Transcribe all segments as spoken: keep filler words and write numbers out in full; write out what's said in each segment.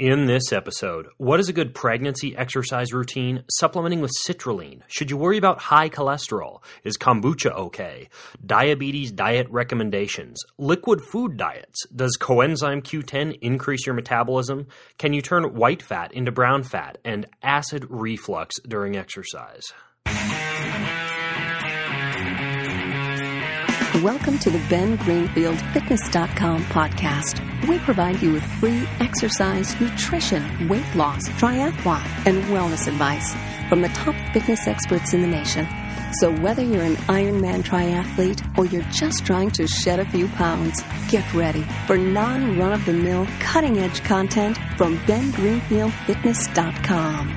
In this episode, what is a good pregnancy exercise routine? Supplementing with citrulline. Should you worry about high cholesterol? Is kombucha okay? Diabetes diet recommendations. Liquid food diets. Does coenzyme Q ten increase your metabolism? Can you turn white fat into brown fat? And acid reflux during exercise. Welcome to the Ben Greenfield Fitness dot com podcast. We provide you with free exercise, nutrition, weight loss, triathlon, and wellness advice from the top fitness experts in the nation. So whether you're an Ironman triathlete or you're just trying to shed a few pounds, get ready for non-run-of-the-mill, cutting-edge content from Ben Greenfield Fitness dot com.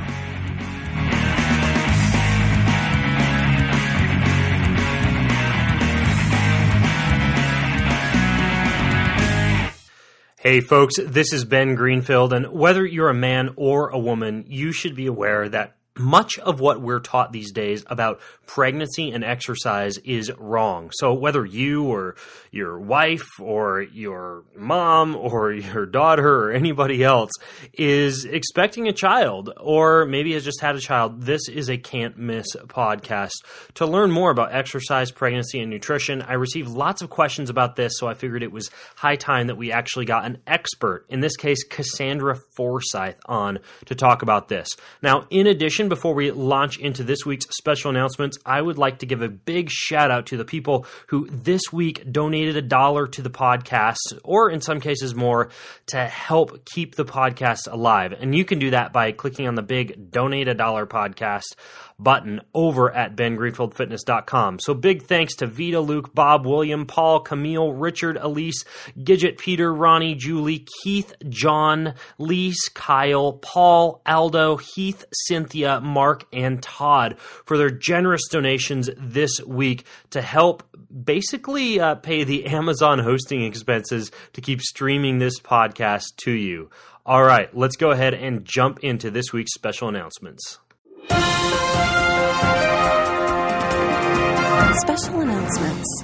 Hey folks, this is Ben Greenfield, and whether you're a man or a woman, you should be aware that much of what we're taught these days about pregnancy and exercise is wrong. So whether you or your wife or your mom or your daughter or anybody else is expecting a child or maybe has just had a child, this is a can't miss podcast. To learn more about exercise, pregnancy, and nutrition, I received lots of questions about this, so I figured it was high time that we actually got an expert, in this case, Cassandra Forsyth, on to talk about this. Now, in addition, before we launch into this week's special announcements, I would like to give a big shout out to the people who this week donated a dollar to the podcast, or in some cases more, to help keep the podcast alive. And you can do that by clicking on the big Donate a Dollar Podcast button over at Ben Greenfield Fitness dot com. So big thanks to Vita, Luke, Bob, William, Paul, Camille, Richard, Elise, Gidget, Peter, Ronnie, Julie, Keith, John, Lise, Kyle, Paul, Aldo, Heath, Cynthia, Mark, and Todd for their generous donations this week to help basically uh, pay the Amazon hosting expenses to keep streaming this podcast to you. All right, let's go ahead and jump into this week's special announcements. Special announcements.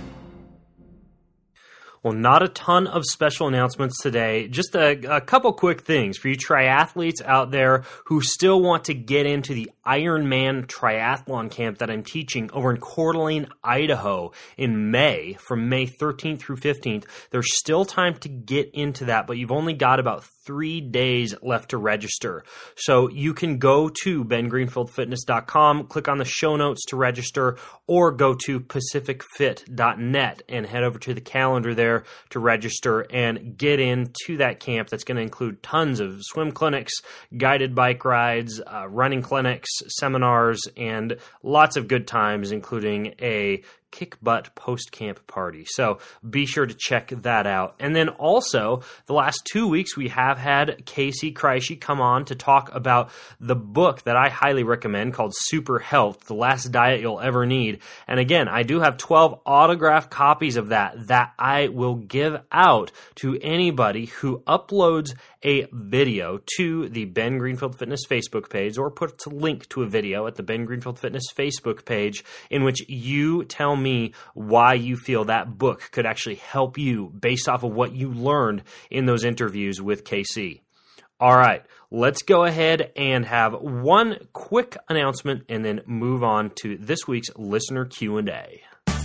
Well, not a ton of special announcements today. Just a, a couple quick things for you triathletes out there who still want to get into the Ironman triathlon camp that I'm teaching over in Coeur d'Alene, Idaho in May, from May thirteenth through fifteenth. There's still time to get into that, but you've only got about three days left to register. So you can go to Ben Greenfield Fitness dot com, click on the show notes to register, or go to Pacific Fit dot net and head over to the calendar there to register and get into that camp that's going to include tons of swim clinics, guided bike rides, uh, running clinics, seminars, and lots of good times, including a kick butt post-camp party. So be sure to check that out. And then also, the last two weeks we have had Casey Kreische come on to talk about the book that I highly recommend called Super Health, The Last Diet You'll Ever Need. And again, I do have twelve autographed copies of that that I will give out to anybody who uploads a video to the Ben Greenfield Fitness Facebook page or puts a link to a video at the Ben Greenfield Fitness Facebook page in which you tell me why you feel that book could actually help you based off of what you learned in those interviews with K C. All right, let's go ahead and have one quick announcement and then move on to this week's listener Q and A.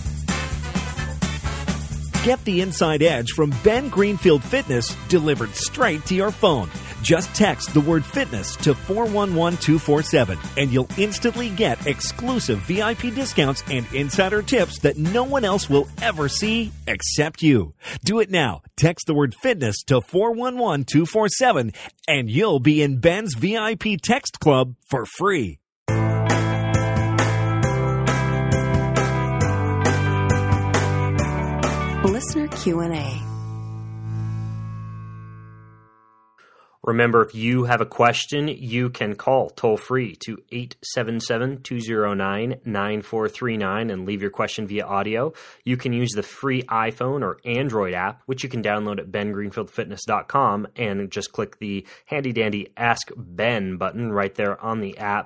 Get the inside edge from Ben Greenfield Fitness delivered straight to your phone. Just text the word fitness to four one one two four seven and you'll instantly get exclusive V I P discounts and insider tips that no one else will ever see except you. Do it now. Text the word fitness to four one one two four seven and you'll be in Ben's V I P text club for free. Listener Q and A. Remember, if you have a question, you can call toll-free to eight seven seven, two zero nine, nine four three nine and leave your question via audio. You can use the free iPhone or Android app, which you can download at Ben Greenfield Fitness dot com, and just click the handy-dandy Ask Ben button right there on the app.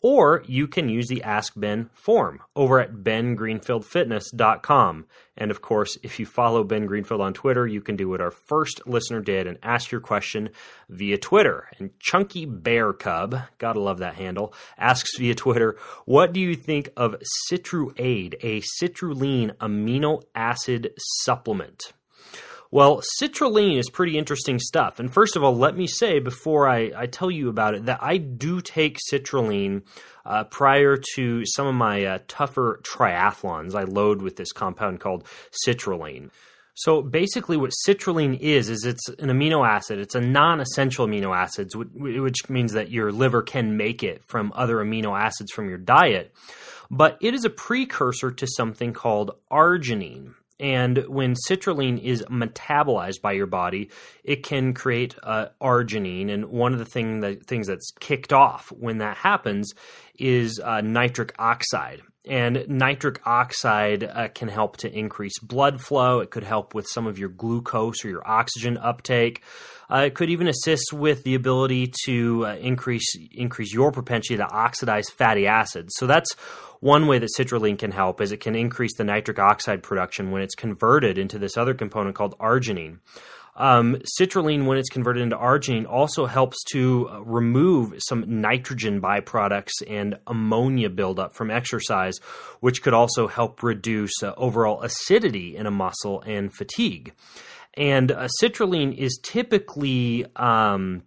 Or you can use the Ask Ben form over at ben greenfield fitness dot com. And of course, if you follow Ben Greenfield on Twitter, you can do what our first listener did and ask your question via Twitter. And Chunky Bear Cub, gotta love that handle, asks via Twitter, what do you think of Citruaid, a citrulline amino acid supplement? Well, citrulline is pretty interesting stuff. And first of all, let me say before I, I tell you about it that I do take citrulline uh, prior to some of my uh, tougher triathlons. I load with this compound called citrulline. So basically what citrulline is, is it's an amino acid. It's a non-essential amino acid, which means that your liver can make it from other amino acids from your diet. But it is a precursor to something called arginine. And when citrulline is metabolized by your body, it can create uh, arginine. And one of the thing that, things that's kicked off when that happens is uh, nitric oxide. And nitric oxide uh, can help to increase blood flow. It could help with some of your glucose or your oxygen uptake. Uh, it could even assist with the ability to uh, increase increase your propensity to oxidize fatty acids. So that's one way that citrulline can help, is it can increase the nitric oxide production when it's converted into this other component called arginine. Um, citrulline, when it's converted into arginine, also helps to uh, remove some nitrogen byproducts and ammonia buildup from exercise, which could also help reduce uh, overall acidity in a muscle and fatigue. And uh, citrulline is typically um,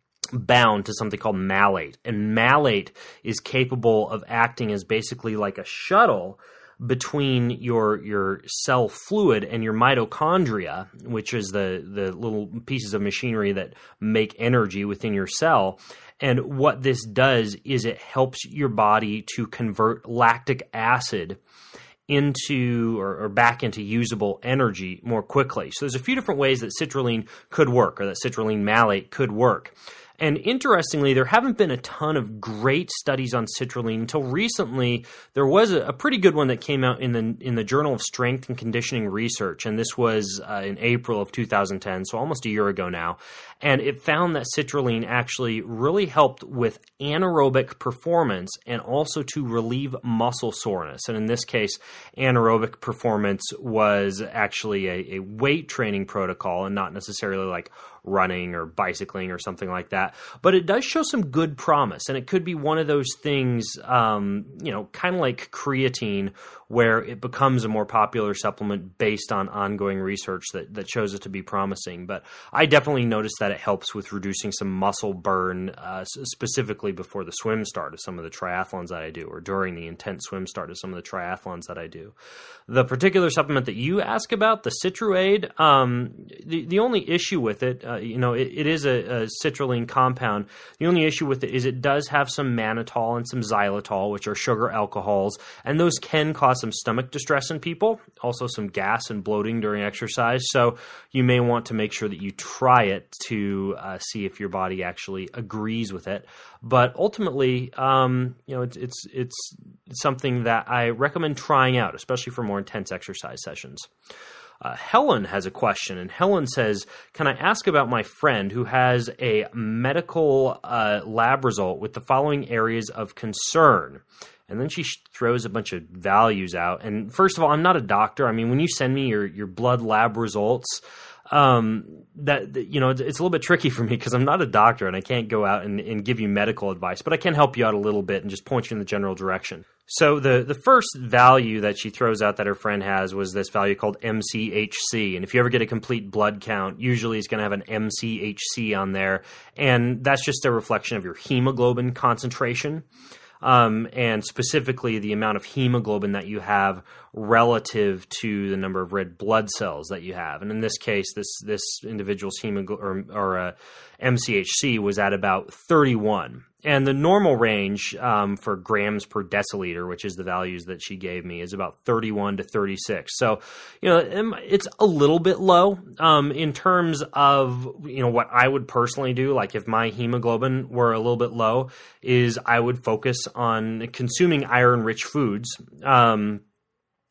bound to something called malate, and malate is capable of acting as basically like a shuttle between your your cell fluid and your mitochondria, which is the, the little pieces of machinery that make energy within your cell. And what this does is it helps your body to convert lactic acid into or, or back into usable energy more quickly. So there's a few different ways that citrulline could work, or that citrulline malate could work. And interestingly, there haven't been a ton of great studies on citrulline until recently. There was a, a pretty good one that came out in the in the Journal of Strength and Conditioning Research, and this was uh, in April of two thousand ten, so almost a year ago now. And it found that citrulline actually really helped with anaerobic performance and also to relieve muscle soreness. And in this case, anaerobic performance was actually a, a weight training protocol and not necessarily like running or bicycling or something like that. But it does show some good promise, and it could be one of those things, um, you know, kind of like creatine, where it becomes a more popular supplement based on ongoing research that, that shows it to be promising. But I definitely noticed that it helps with reducing some muscle burn, uh, specifically before the swim start of some of the triathlons that I do, or during the intense swim start of some of the triathlons that I do. The particular supplement that you ask about, the Citruaid, um, the, the only issue with it, uh, you know, it, it is a, a citrulline compound. The only issue with it is it does have some mannitol and some xylitol, which are sugar alcohols, and those can cause some stomach distress in people, also some gas and bloating during exercise. So you may want to make sure that you try it to uh, see if your body actually agrees with it. But ultimately, um, you know, it's, it's it's something that I recommend trying out, especially for more intense exercise sessions. Uh, Helen has a question, and Helen says, can I ask about my friend who has a medical uh, lab result with the following areas of concern? And then she throws a bunch of values out. And first of all, I'm not a doctor. I mean, when you send me your, your blood lab results, um, that, you know, it's, it's a little bit tricky for me because I'm not a doctor and I can't go out and, and give you medical advice, but I can help you out a little bit and just point you in the general direction. So the, the first value that she throws out that her friend has was this value called M C H C. And if you ever get a complete blood count, usually it's going to have an M C H C on there. And that's just a reflection of your hemoglobin concentration. Um, and specifically the amount of hemoglobin that you have relative to the number of red blood cells that you have. And in this case, this this individual's hemoglobin or, or uh, M C H C was at about thirty-one. And the normal range um, for grams per deciliter, which is the values that she gave me, is about thirty-one to thirty-six. So, you know, it's a little bit low um, in terms of, you know, what I would personally do. Like if my hemoglobin were a little bit low, is I would focus on consuming iron-rich foods. Um,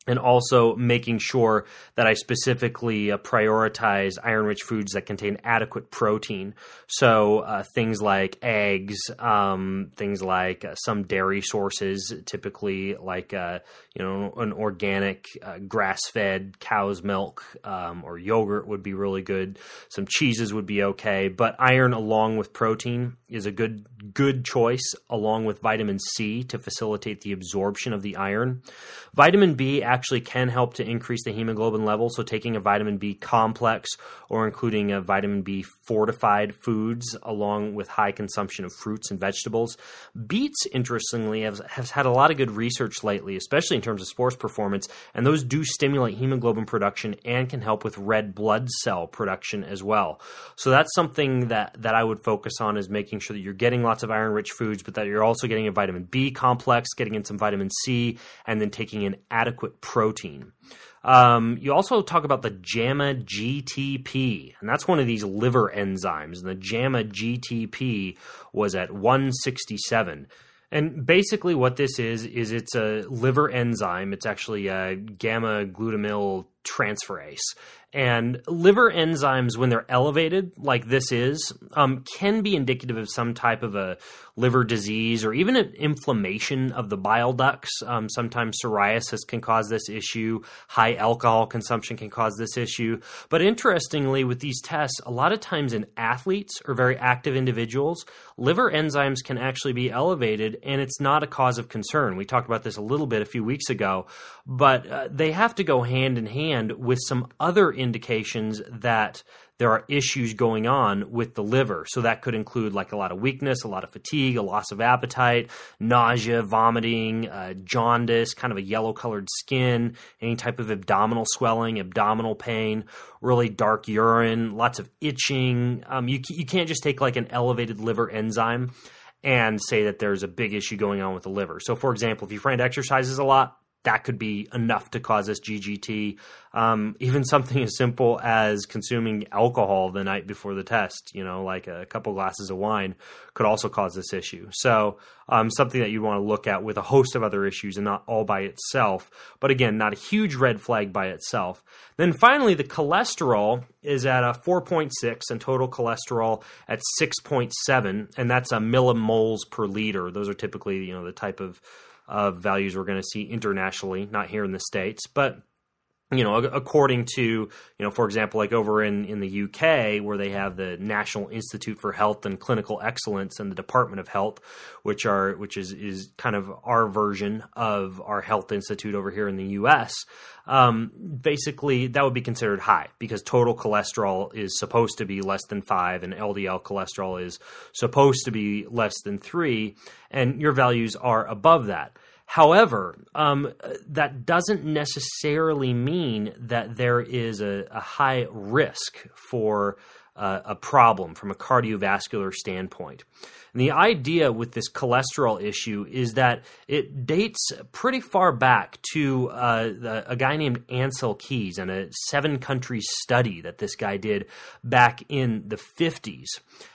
and also making sure that I specifically uh, prioritize iron-rich foods that contain adequate protein. So uh, things like eggs, um, things like uh, some dairy sources, typically like uh, you know an organic uh, grass-fed cow's milk um, or yogurt would be really good. Some cheeses would be okay, but iron along with protein is a good good choice, along with vitamin C to facilitate the absorption of the iron. Vitamin B actually can help to increase the hemoglobin level, so taking a vitamin B complex or including a vitamin B fortified foods along with high consumption of fruits and vegetables. Beets, interestingly, has, has had a lot of good research lately, especially in terms of sports performance, and those do stimulate hemoglobin production and can help with red blood cell production as well. So that's something that, that I would focus on, is making sure that you're getting lots of iron-rich foods, but that you're also getting a vitamin B complex, getting in some vitamin C, and then taking in adequate protein. Um, you also talk about the JAMA G T P, and that's one of these liver enzymes, and the JAMA G T P was at one sixty-seven. And basically what this is, is it's a liver enzyme. It's actually a gamma glutamyl transferase. And liver enzymes, when they're elevated, like this is, um, can be indicative of some type of a liver disease or even an inflammation of the bile ducts. Um, sometimes psoriasis can cause this issue. High alcohol consumption can cause this issue. But interestingly, with these tests, a lot of times in athletes or very active individuals, liver enzymes can actually be elevated, and it's not a cause of concern. We talked about this a little bit a few weeks ago, but uh, they have to go hand in hand with some other indications that there are issues going on with the liver. So that could include like a lot of weakness, a lot of fatigue, a loss of appetite, nausea, vomiting, uh, jaundice, kind of a yellow-colored skin, any type of abdominal swelling, abdominal pain, really dark urine, lots of itching. Um, you, you can't just take like an elevated liver enzyme and say that there's a big issue going on with the liver. So for example, if your friend exercises a lot, that could be enough to cause this G G T. Um, even something as simple as consuming alcohol the night before the test, you know, like a couple glasses of wine, could also cause this issue. So um, something that you want to look at with a host of other issues and not all by itself. But again, not a huge red flag by itself. Then finally, the cholesterol is at a four point six and total cholesterol at six point seven, and that's a millimoles per liter. Those are typically, you know, the type of of values we're going to see internationally, not here in the States. But, you know, according to, you know, for example, like over in, in the U K, where they have the National Institute for Health and Clinical Excellence and the Department of Health, which are which is, is kind of our version of our health institute over here in the U S, um, basically that would be considered high because total cholesterol is supposed to be less than five and L D L cholesterol is supposed to be less than three, and your values are above that. However, um, that doesn't necessarily mean that there is a, a high risk for uh, a problem from a cardiovascular standpoint. And the idea with this cholesterol issue is that it dates pretty far back to uh, the, a guy named Ancel Keys and a seven-country study that this guy did back in the fifties.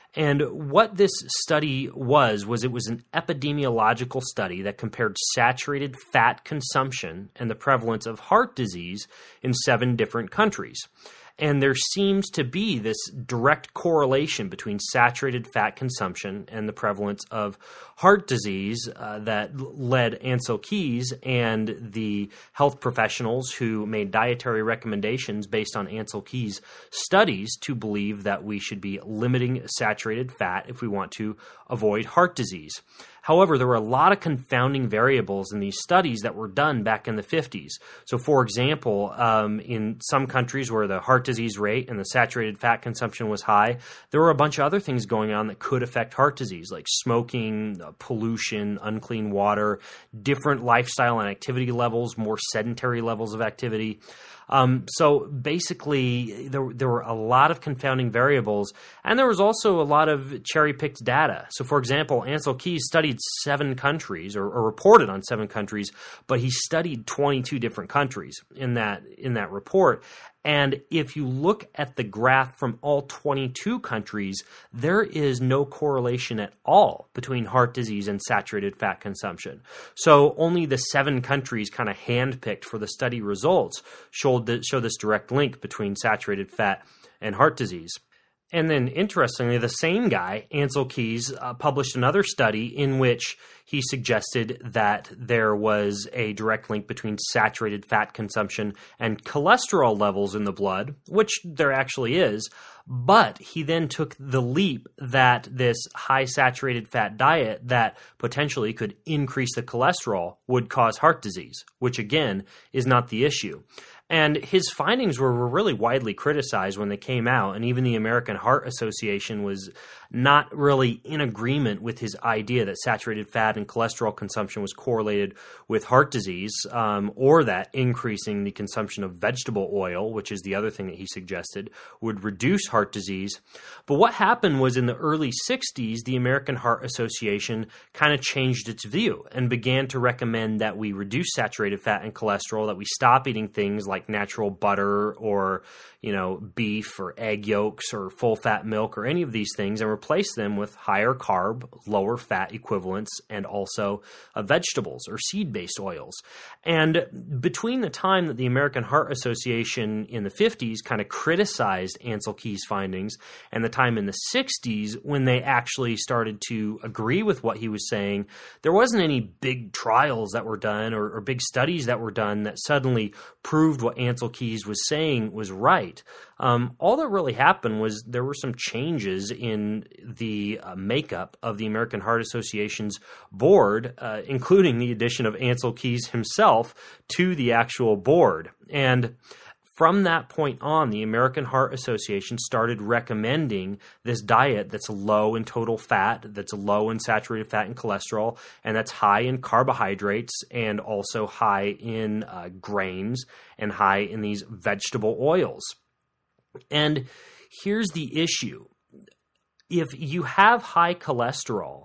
And what this study was, was it was an epidemiological study that compared saturated fat consumption and the prevalence of heart disease in seven different countries. And there seems to be this direct correlation between saturated fat consumption and the prevalence of heart disease uh, that led Ancel Keys and the health professionals who made dietary recommendations based on Ancel Keys' studies to believe that we should be limiting saturated fat if we want to avoid heart disease. However, there were a lot of confounding variables in these studies that were done back in the fifties. So, for example, um, in some countries where the heart disease rate and the saturated fat consumption was high, there were a bunch of other things going on that could affect heart disease, like smoking, uh, pollution, unclean water, different lifestyle and activity levels, more sedentary levels of activity. Um, so basically, there, there were a lot of confounding variables, and there was also a lot of cherry-picked data. So, for example, Ancel Keys studied seven countries, or, or reported on seven countries, but he studied twenty-two different countries in that in that report. And if you look at the graph from all twenty-two countries, there is no correlation at all between heart disease and saturated fat consumption. So only the seven countries kind of handpicked for the study results showed the, show this direct link between saturated fat and heart disease. And then, interestingly, the same guy, Ancel Keys, uh, published another study in which he suggested that there was a direct link between saturated fat consumption and cholesterol levels in the blood, which there actually is. But he then took the leap that this high saturated fat diet that potentially could increase the cholesterol would cause heart disease, which again is not the issue. And his findings were, were really widely criticized when they came out, and even the American Heart Association was not really in agreement with his idea that saturated fat and cholesterol consumption was correlated with heart disease, um, or that increasing the consumption of vegetable oil, which is the other thing that he suggested, would reduce heart disease. But what happened was in the early sixties, the American Heart Association kind of changed its view and began to recommend that we reduce saturated fat and cholesterol, that we stop eating things like like natural butter or, you know, beef or egg yolks or full fat milk or any of these things, and replace them with higher carb, lower fat equivalents, and also uh, vegetables or seed-based oils. And between the time that the American Heart Association in the fifties kind of criticized Ancel Keys' findings and the time in the sixties when they actually started to agree with what he was saying, there wasn't any big trials that were done or, or big studies that were done that suddenly proved what Ancel Keys was saying was right. Um, all that really happened was there were some changes in the uh, makeup of the American Heart Association's board, uh, including the addition of Ancel Keys himself to the actual board. And from that point on, the American Heart Association started recommending this diet that's low in total fat, that's low in saturated fat and cholesterol, and that's high in carbohydrates and also high in uh, grains and high in these vegetable oils. And here's the issue. If you have high cholesterol,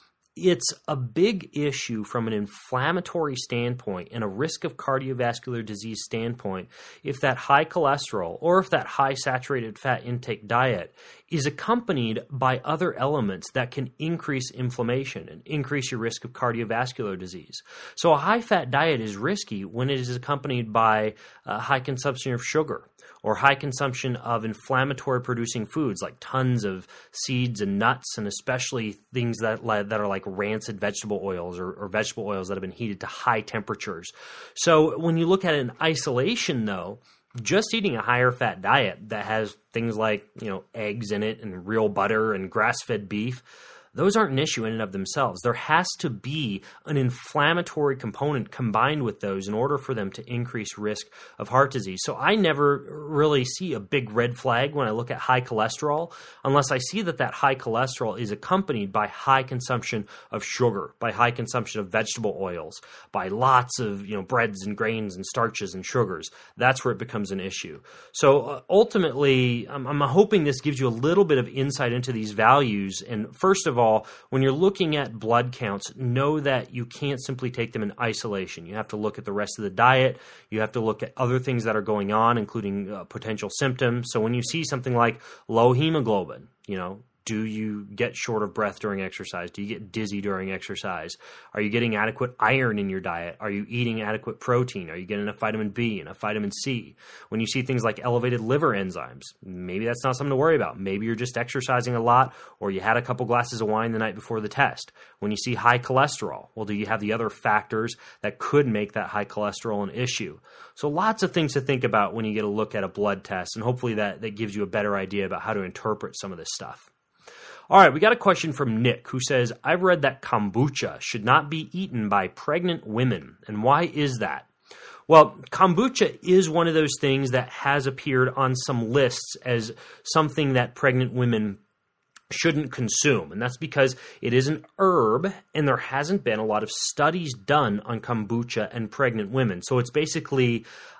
it's a big issue from an inflammatory standpoint and a risk of cardiovascular disease standpoint if that high cholesterol or if that high saturated fat intake diet is accompanied by other elements that can increase inflammation and increase your risk of cardiovascular disease. So a high-fat diet is risky when it is accompanied by a high consumption of sugar or high consumption of inflammatory producing foods like tons of seeds and nuts, and especially things that that are like rancid vegetable oils or, or vegetable oils that have been heated to high temperatures. So when you look at it in isolation, though, just eating a higher fat diet that has things like, you know, eggs in it and real butter and grass-fed beef, those aren't an issue in and of themselves. There has to be an inflammatory component combined with those in order for them to increase risk of heart disease. So I never really see a big red flag when I look at high cholesterol unless I see that that high cholesterol is accompanied by high consumption of sugar, by high consumption of vegetable oils, by lots of, you know, breads and grains and starches and sugars. That's where it becomes an issue. So uh, ultimately, I'm, I'm hoping this gives you a little bit of insight into these values. And first of all, all, when you're looking at blood counts, know that you can't simply take them in isolation. You have to look at the rest of the diet. You have to look at other things that are going on, including uh, potential symptoms. So when you see something like low hemoglobin, you know, do you get short of breath during exercise? Do you get dizzy during exercise? Are you getting adequate iron in your diet? Are you eating adequate protein? Are you getting enough vitamin B, enough vitamin C? When you see things like elevated liver enzymes, maybe that's not something to worry about. Maybe you're just exercising a lot, or you had a couple glasses of wine the night before the test. When you see high cholesterol, well, do you have the other factors that could make that high cholesterol an issue? So lots of things to think about when you get a look at a blood test, and hopefully that, that gives you a better idea about how to interpret some of this stuff. All right, we got a question from Nick who says, I've read that kombucha should not be eaten by pregnant women. And why is that? Well, kombucha is one of those things that has appeared on some lists as something that pregnant women shouldn't consume. And that's because it is an herb and there hasn't been a lot of studies done on kombucha and pregnant women. So it's basically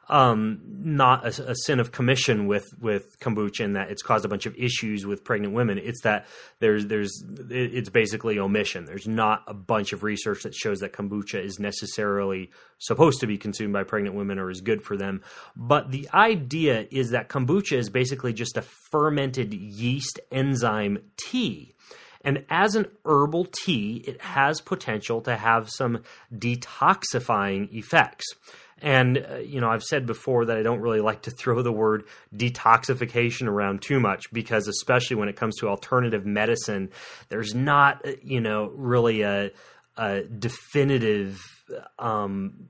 um, not a, a sin of commission with, with kombucha in that it's caused a bunch of issues with pregnant women. It's that there's there's it's basically omission. There's not a bunch of research that shows that kombucha is necessarily supposed to be consumed by pregnant women or is good for them. But the idea is that kombucha is basically just a fermented yeast enzyme tea. And as an herbal tea, it has potential to have some detoxifying effects. And, uh, you know, I've said before that I don't really like to throw the word detoxification around too much because especially when it comes to alternative medicine, there's not, you know, really a, a definitive um,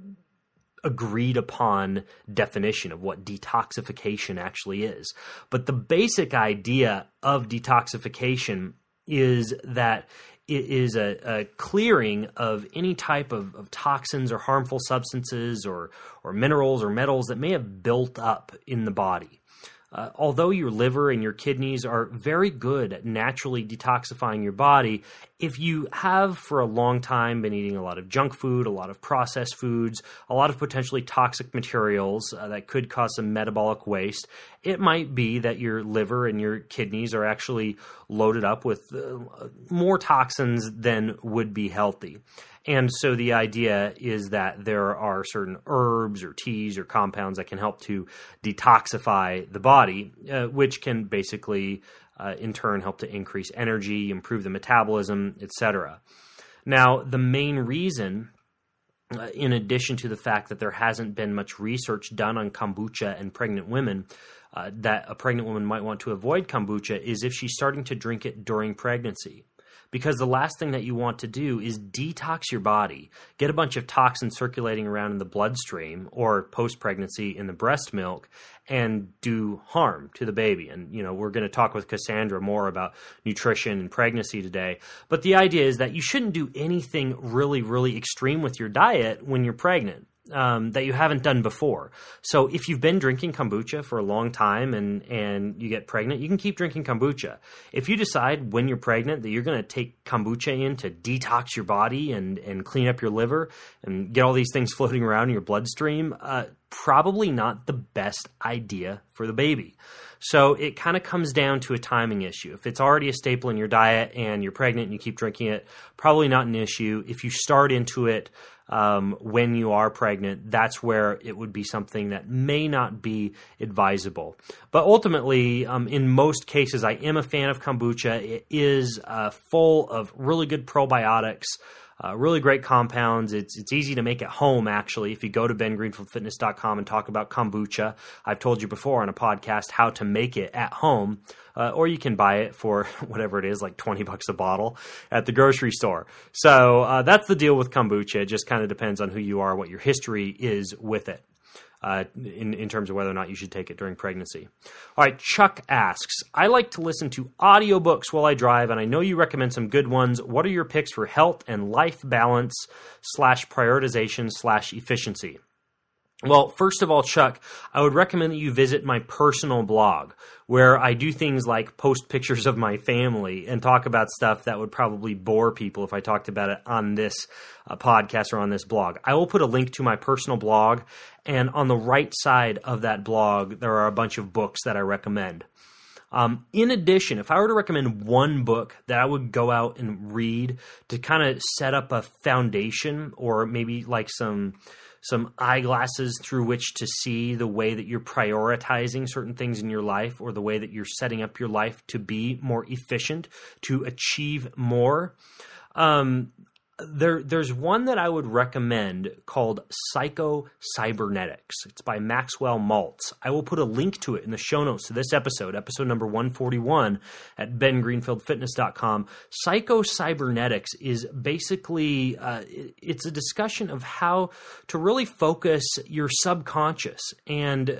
agreed upon definition of what detoxification actually is. But the basic idea of detoxification is that it is a, a clearing of any type of, of toxins or harmful substances or, or minerals or metals that may have built up in the body. Uh, although your liver and your kidneys are very good at naturally detoxifying your body, if you have for a long time been eating a lot of junk food, a lot of processed foods, a lot of potentially toxic materials uh, that could cause some metabolic waste, it might be that your liver and your kidneys are actually loaded up with uh, more toxins than would be healthy. And so the idea is that there are certain herbs or teas or compounds that can help to detoxify the body, uh, which can basically, uh, in turn, help to increase energy, improve the metabolism, et cetera. Now, the main reason, uh, in addition to the fact that there hasn't been much research done on kombucha and pregnant women, uh, that a pregnant woman might want to avoid kombucha is if she's starting to drink it during pregnancy. Because the last thing that you want to do is detox your body, get a bunch of toxins circulating around in the bloodstream or post-pregnancy in the breast milk, and do harm to the baby. And, you know, we're going to talk with Cassandra more about nutrition and pregnancy today. But the idea is that you shouldn't do anything really, really extreme with your diet when you're pregnant. Um, that you haven't done before. So if you've been drinking kombucha for a long time and, and you get pregnant, you can keep drinking kombucha. If you decide when you're pregnant that you're going to take kombucha in to detox your body and, and clean up your liver and get all these things floating around in your bloodstream, uh, probably not the best idea for the baby. So it kind of comes down to a timing issue. If it's already a staple in your diet and you're pregnant and you keep drinking it, probably not an issue. If you start into it Um, when you are pregnant, that's where it would be something that may not be advisable. But ultimately, um, in most cases, I am a fan of kombucha. It is uh, full of really good probiotics, uh, really great compounds. It's it's easy to make at home, actually. If you go to ben greenfield fitness dot com and talk about kombucha, I've told you before on a podcast how to make it at home. Uh, or you can buy it for whatever it is, like twenty bucks a bottle at the grocery store. So uh, that's the deal with kombucha. It just kind of depends on who you are, what your history is with it uh, in, in terms of whether or not you should take it during pregnancy. All right, Chuck asks, I like to listen to audiobooks while I drive, and I know you recommend some good ones. What are your picks for health and life balance slash prioritization slash efficiency? Well, first of all, Chuck, I would recommend that you visit my personal blog where I do things like post pictures of my family and talk about stuff that would probably bore people if I talked about it on this uh, podcast or on this blog. I will put a link to my personal blog, and on the right side of that blog, there are a bunch of books that I recommend. Um, in addition, if I were to recommend one book that I would go out and read to kind of set up a foundation or maybe like some some eyeglasses through which to see the way that you're prioritizing certain things in your life or the way that you're setting up your life to be more efficient, to achieve more. Um, there, there's one that I would recommend called Psycho Cybernetics. It's by Maxwell Maltz. I will put a link to it in the show notes to this episode, episode number one forty-one at ben greenfield fitness dot com. Psycho Cybernetics is basically, uh, it's a discussion of how to really focus your subconscious and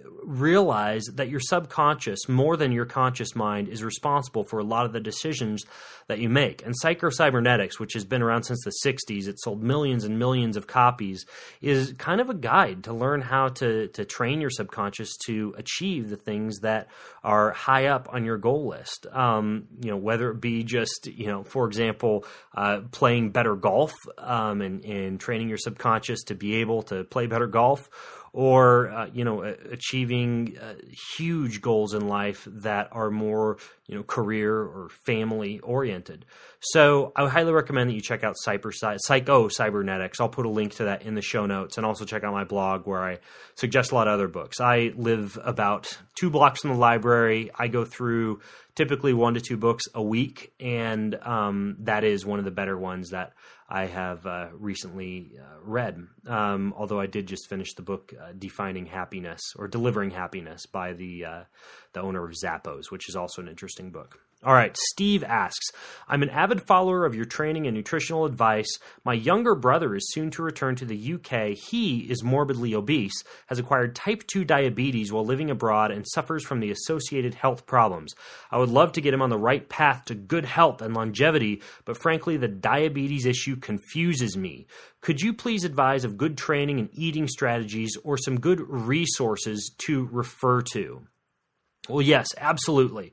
realize that your subconscious, more than your conscious mind, is responsible for a lot of the decisions that you make. And Psycho Cybernetics, which has been around since the sixties, it sold millions and millions of copies, is kind of a guide to learn how to, to train your subconscious to achieve the things that are high up on your goal list. Um, you know, whether it be just, you know, for example, uh, playing better golf um, and, and training your subconscious to be able to play better golf, or, uh, you know, achieving uh, huge goals in life that are more, you know, career or family oriented. So I would highly recommend that you check out Cyber, Psycho Cybernetics. I'll put a link to that in the show notes, and also check out my blog where I suggest a lot of other books. I live about two blocks from the library. I go through typically one to two books a week, and um, that is one of the better ones that I have uh, recently uh, read. Um, although I did just finish the book uh, Defining Happiness, or Delivering Happiness, by the uh, the owner of Zappos, which is also an interesting book. All right, Steve asks, I'm an avid follower of your training and nutritional advice. My younger brother is soon to return to the U K. He is morbidly obese, has acquired type two diabetes while living abroad, and suffers from the associated health problems. I would love to get him on the right path to good health and longevity, but frankly, the diabetes issue confuses me. Could you please advise of good training and eating strategies, or some good resources to refer to? Well, yes, absolutely.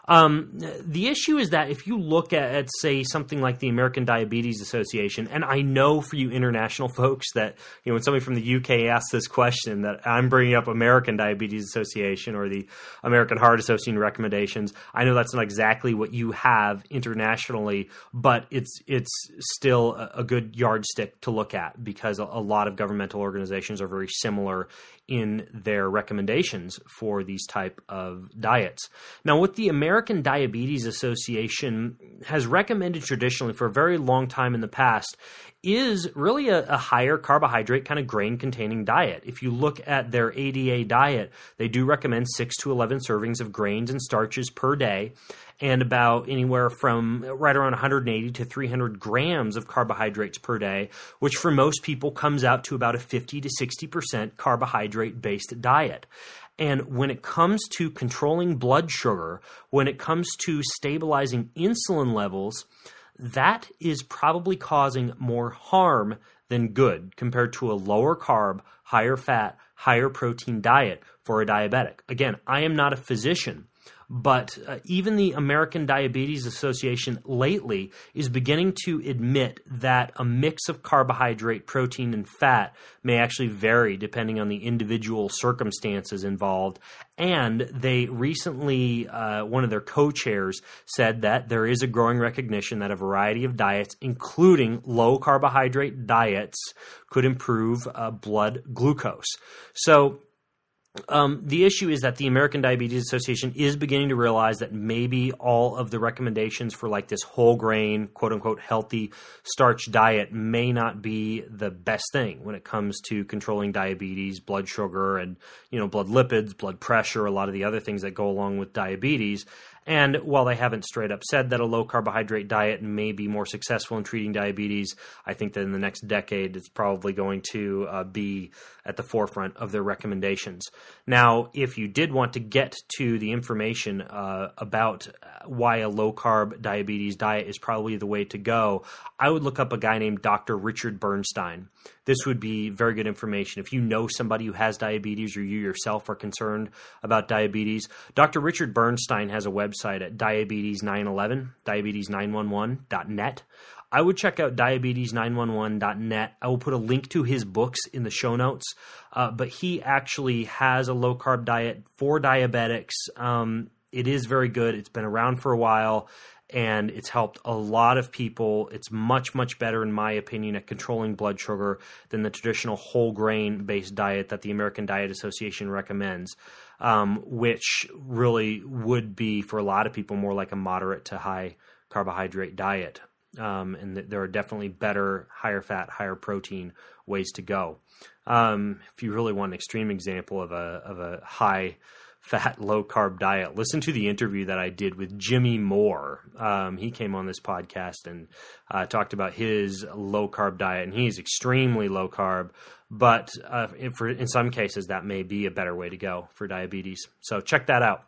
Um, the issue is that if you look at, at, say, something like the American Diabetes Association, and I know for you international folks that, you know, when somebody from the U K asks this question, that I'm bringing up American Diabetes Association or the American Heart Association recommendations. I know that's not exactly what you have internationally, but it's it's still a, a good yardstick to look at, because a, a lot of governmental organizations are very similar in their recommendations for these type of diets. Now, what the American Diabetes Association has recommended traditionally for a very long time in the past is really a, a higher carbohydrate kind of grain-containing diet. If you look at their A D A diet, they do recommend six to eleven servings of grains and starches per day, and about anywhere from right around one hundred eighty to three hundred grams of carbohydrates per day, which for most people comes out to about a fifty to sixty percent carbohydrate-based diet. And when it comes to controlling blood sugar, when it comes to stabilizing insulin levels, that is probably causing more harm than good compared to a lower carb, higher fat, higher protein diet for a diabetic. Again, I am not a physician, but uh, even the American Diabetes Association lately is beginning to admit that a mix of carbohydrate, protein, and fat may actually vary depending on the individual circumstances involved. And they recently, uh, one of their co-chairs said that there is a growing recognition that a variety of diets, including low carbohydrate diets, could improve uh, blood glucose. So Um, the issue is that the American Diabetes Association is beginning to realize that maybe all of the recommendations for like this whole grain, quote unquote, healthy starch diet may not be the best thing when it comes to controlling diabetes, blood sugar, and, you know, blood lipids, blood pressure, a lot of the other things that go along with diabetes. And while they haven't straight up said that a low carbohydrate diet may be more successful in treating diabetes, I think that in the next decade it's probably going to uh, be at the forefront of their recommendations. Now, if you did want to get to the information uh, about why a low carb diabetes diet is probably the way to go, I would look up a guy named Doctor Richard Bernstein. This would be very good information. If you know somebody who has diabetes, or you yourself are concerned about diabetes, Doctor Richard Bernstein has a website at diabetes nine eleven, diabetes nine one one dot net. I would check out diabetes nine one one dot net. I will put a link to his books in the show notes, uh, but he actually has a low-carb diet for diabetics. Um, it is very good. It's been around for a while, and it's helped a lot of people. It's much, much better, in my opinion, at controlling blood sugar than the traditional whole grain-based diet that the American Diet Association recommends, um, which really would be, for a lot of people, more like a moderate to high carbohydrate diet. Um, and th- there are definitely better, higher fat, higher protein ways to go. Um, if you really want an extreme example of a of a high fat, low carb diet, listen to the interview that I did with Jimmy Moore. Um, he came on this podcast and uh, talked about his low carb diet, and he's extremely low carb. But uh, in, for, in some cases, that may be a better way to go for diabetes. So check that out.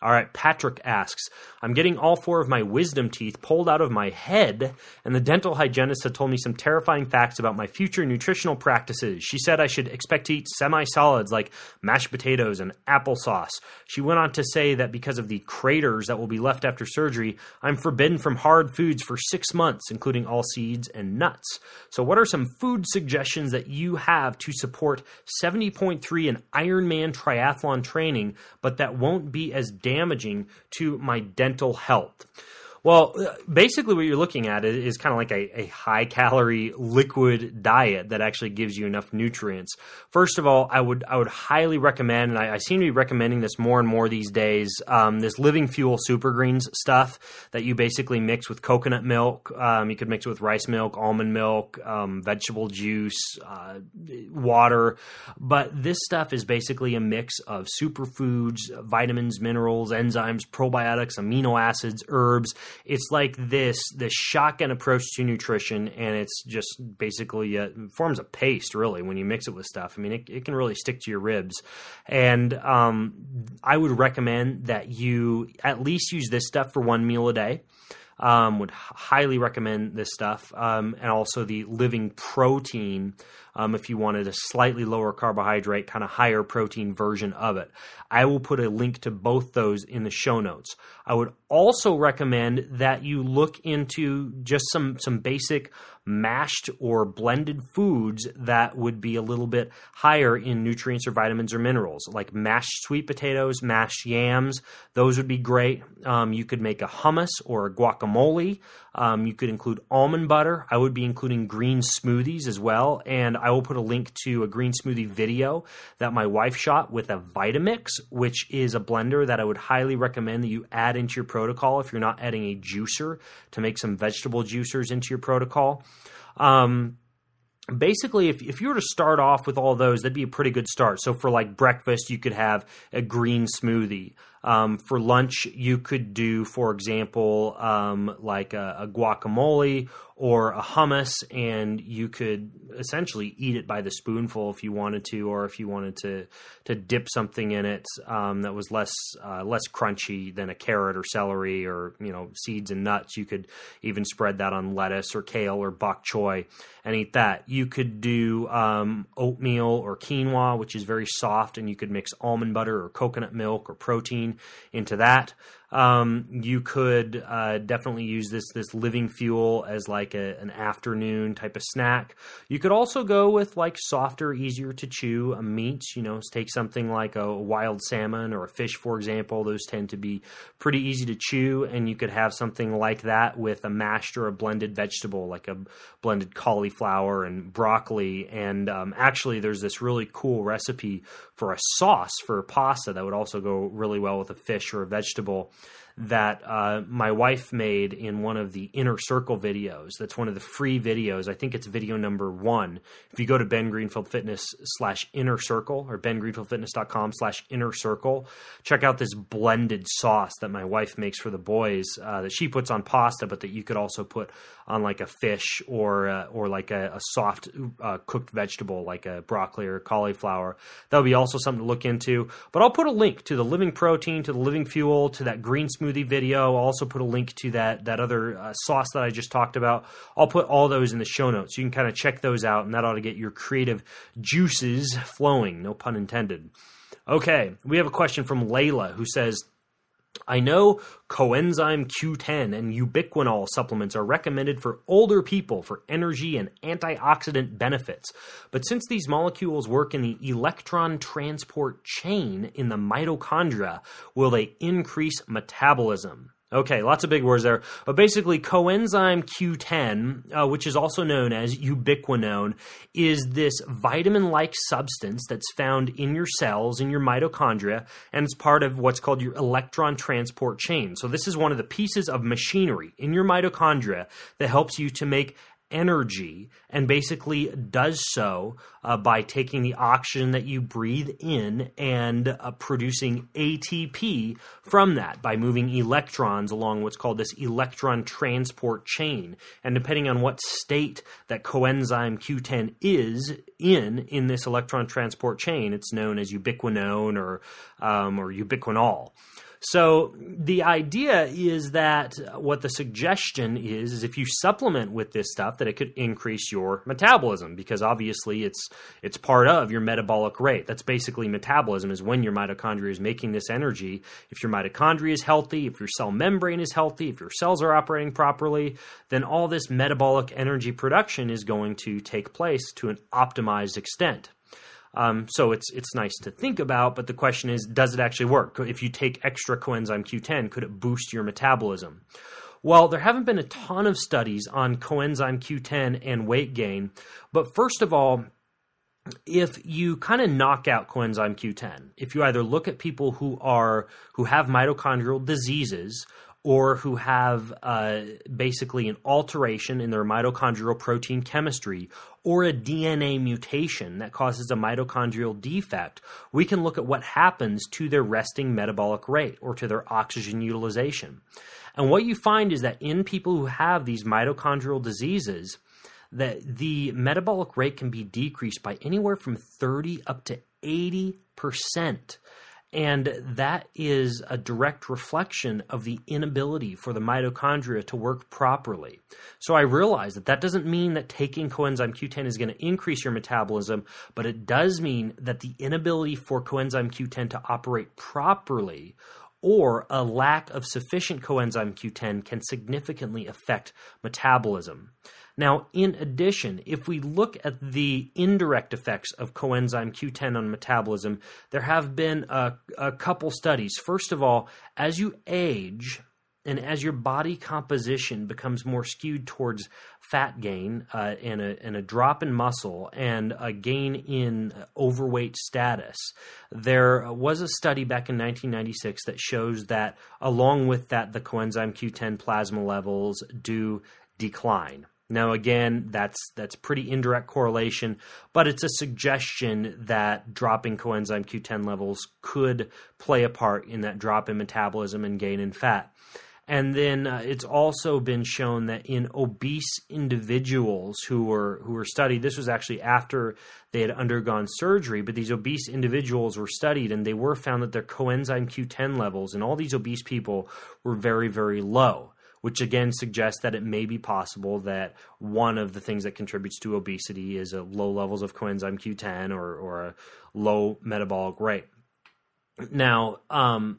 All right, Patrick asks, I'm getting all four of my wisdom teeth pulled out of my head, and the dental hygienist had told me some terrifying facts about my future nutritional practices. She said I should expect to eat semi-solids like mashed potatoes and applesauce. She went on to say that because of the craters that will be left after surgery, I'm forbidden from hard foods for six months, including all seeds and nuts. So what are some food suggestions that you have to support seventy point three and Ironman triathlon training, but that won't be as damaging to my dental health? Well, basically what you're looking at is, is kind of like a, a high-calorie liquid diet that actually gives you enough nutrients. First of all, I would I would highly recommend, and I, I seem to be recommending this more and more these days, um, this Living Fuel Super Greens stuff that you basically mix with coconut milk. Um, you could mix it with rice milk, almond milk, um, vegetable juice, uh, water. But this stuff is basically a mix of superfoods, vitamins, minerals, enzymes, probiotics, amino acids, herbs. It's like this this shotgun approach to nutrition, and it's just basically uh, forms a paste, really, when you mix it with stuff. I mean, it, it can really stick to your ribs. And um, I would recommend that you at least use this stuff for one meal a day. Um, would highly recommend this stuff, um, and also the Living Protein um, if you wanted a slightly lower carbohydrate, kind of higher protein version of it. I will put a link to both those in the show notes. I would also recommend that you look into just some, some basic mashed or blended foods that would be a little bit higher in nutrients or vitamins or minerals, like mashed sweet potatoes, mashed yams. Those would be great. Um, you could make a hummus or a guacamole. Um, you could include almond butter. I would be including green smoothies as well. And I will put a link to a green smoothie video that my wife shot with a Vitamix, which is a blender that I would highly recommend that you add into your protocol if you're not adding a juicer, to make some vegetable juicers into your protocol. Um, Basically, if, if you were to start off with all those, that'd be a pretty good start. So for like breakfast, you could have a green smoothie. Um, for lunch, you could do, for example, um, like a, a guacamole or a hummus, and you could essentially eat it by the spoonful if you wanted to, or if you wanted to to dip something in it um, that was less uh, less crunchy than a carrot or celery or, you know, seeds and nuts. You could even spread that on lettuce or kale or bok choy and eat that. You could do um, oatmeal or quinoa, which is very soft, and you could mix almond butter or coconut milk or protein into that. Um, you could uh, definitely use this this Living Fuel as like a, an afternoon type of snack. You could also go with like softer, easier to chew meats. You know, take something like a wild salmon or a fish, for example. Those tend to be pretty easy to chew, and you could have something like that with a mashed or a blended vegetable, like a blended cauliflower and broccoli. And um, actually, there's this really cool recipe for a sauce for pasta that would also go really well with a fish or a vegetable that uh, my wife made in one of the Inner Circle videos. That's one of the free videos. I think it's video number one. If you go to Ben Greenfield Fitness slash Inner Circle or ben greenfield fitness dot com slash Inner Circle, check out this blended sauce that my wife makes for the boys uh, that she puts on pasta, but that you could also put on like a fish or uh, or like a, a soft uh, cooked vegetable like a broccoli or cauliflower. That would be also something to look into. But I'll put a link to the Living Protein, to the Living Fuel, to that green smoothie video. I'll also put a link to that that other uh, sauce that I just talked about. I'll put all those in the show notes. You can kind of check those out, and that ought to get your creative juices flowing. No pun intended. Okay, we have a question from Layla who says, I know coenzyme Q ten and ubiquinol supplements are recommended for older people for energy and antioxidant benefits. But since these molecules work in the electron transport chain in the mitochondria, will they increase metabolism? Okay, lots of big words there. But basically, coenzyme Q ten, uh, which is also known as ubiquinone, is this vitamin-like substance that's found in your cells, in your mitochondria, and it's part of what's called your electron transport chain. So this is one of the pieces of machinery in your mitochondria that helps you to make energy, and basically does so uh, by taking the oxygen that you breathe in and uh, producing A T P from that by moving electrons along what's called this electron transport chain. And depending on what state that coenzyme Q ten is in in this electron transport chain, it's known as ubiquinone or um, or ubiquinol. So the idea is that what the suggestion is, is if you supplement with this stuff, that it could increase your metabolism, because obviously it's it's part of your metabolic rate. That's basically metabolism, is when your mitochondria is making this energy. If your mitochondria is healthy, if your cell membrane is healthy, if your cells are operating properly, then all this metabolic energy production is going to take place to an optimized extent. Um, so it's it's nice to think about, but the question is, does it actually work? If you take extra coenzyme Q ten, could it boost your metabolism? Well, there haven't been a ton of studies on coenzyme Q ten and weight gain, but first of all, if you kind of knock out coenzyme Q ten, if you either look at people who are who have mitochondrial diseases, or who have uh, basically an alteration in their mitochondrial protein chemistry, or a D N A mutation that causes a mitochondrial defect, we can look at what happens to their resting metabolic rate, or to their oxygen utilization. And what you find is that in people who have these mitochondrial diseases, that the metabolic rate can be decreased by anywhere from thirty up to eighty percent. And that is a direct reflection of the inability for the mitochondria to work properly. So I realize that that doesn't mean that taking coenzyme Q ten is going to increase your metabolism, but it does mean that the inability for coenzyme Q ten to operate properly, or a lack of sufficient coenzyme Q ten, can significantly affect metabolism. Now, in addition, if we look at the indirect effects of coenzyme Q ten on metabolism, there have been a, a couple studies. First of all, as you age and as your body composition becomes more skewed towards fat gain uh, and, a, and a drop in muscle and a gain in overweight status, there was a study back in nineteen ninety-six that shows that along with that, the coenzyme Q ten plasma levels do decline. Now, again, that's that's pretty indirect correlation, but it's a suggestion that dropping coenzyme Q ten levels could play a part in that drop in metabolism and gain in fat. And then uh, it's also been shown that in obese individuals who were who were studied, this was actually after they had undergone surgery, but these obese individuals were studied, and they were found that their coenzyme Q ten levels in all these obese people were very, very low, which again suggests that it may be possible that one of the things that contributes to obesity is a low levels of coenzyme Q ten, or, or a low metabolic rate. Now, um,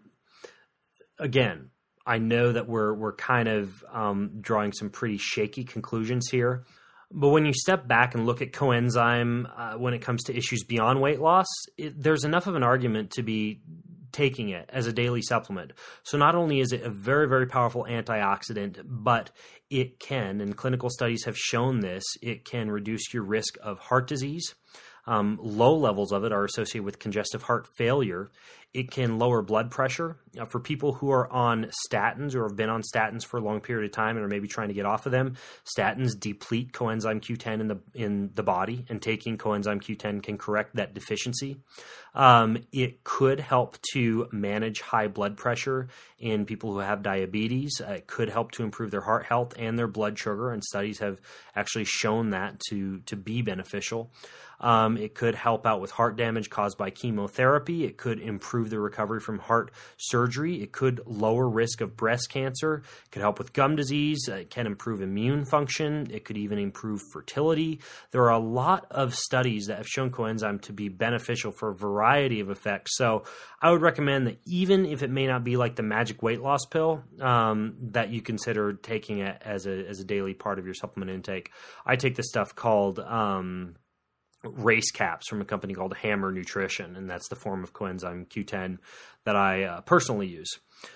again, I know that we're we're kind of um, drawing some pretty shaky conclusions here, but when you step back and look at coenzyme uh, when it comes to issues beyond weight loss, it, there's enough of an argument to be taking it as a daily supplement. So not only is it a very, very powerful antioxidant, but it can, and clinical studies have shown this, it can reduce your risk of heart disease. Um, low levels of it are associated with congestive heart failure. It can lower blood pressure. Uh, for people who are on statins or have been on statins for a long period of time and are maybe trying to get off of them, statins deplete coenzyme Q ten in the in the body, and taking coenzyme Q ten can correct that deficiency. Um, it could help to manage high blood pressure in people who have diabetes. Uh, it could help to improve their heart health and their blood sugar, and studies have actually shown that to, to be beneficial. Um, it could help out with heart damage caused by chemotherapy. It could improve the recovery from heart surgery. It could lower risk of breast cancer. It could help with gum disease. It can improve immune function. It could even improve fertility. There are a lot of studies that have shown coenzyme to be beneficial for a variety of effects. So I would recommend that even if it may not be like the magic weight loss pill, um, that you consider taking it as a as a daily part of your supplement intake. I take this stuff called Um, race caps from a company called Hammer Nutrition, and that's the form of coenzyme Q ten that I uh, personally use.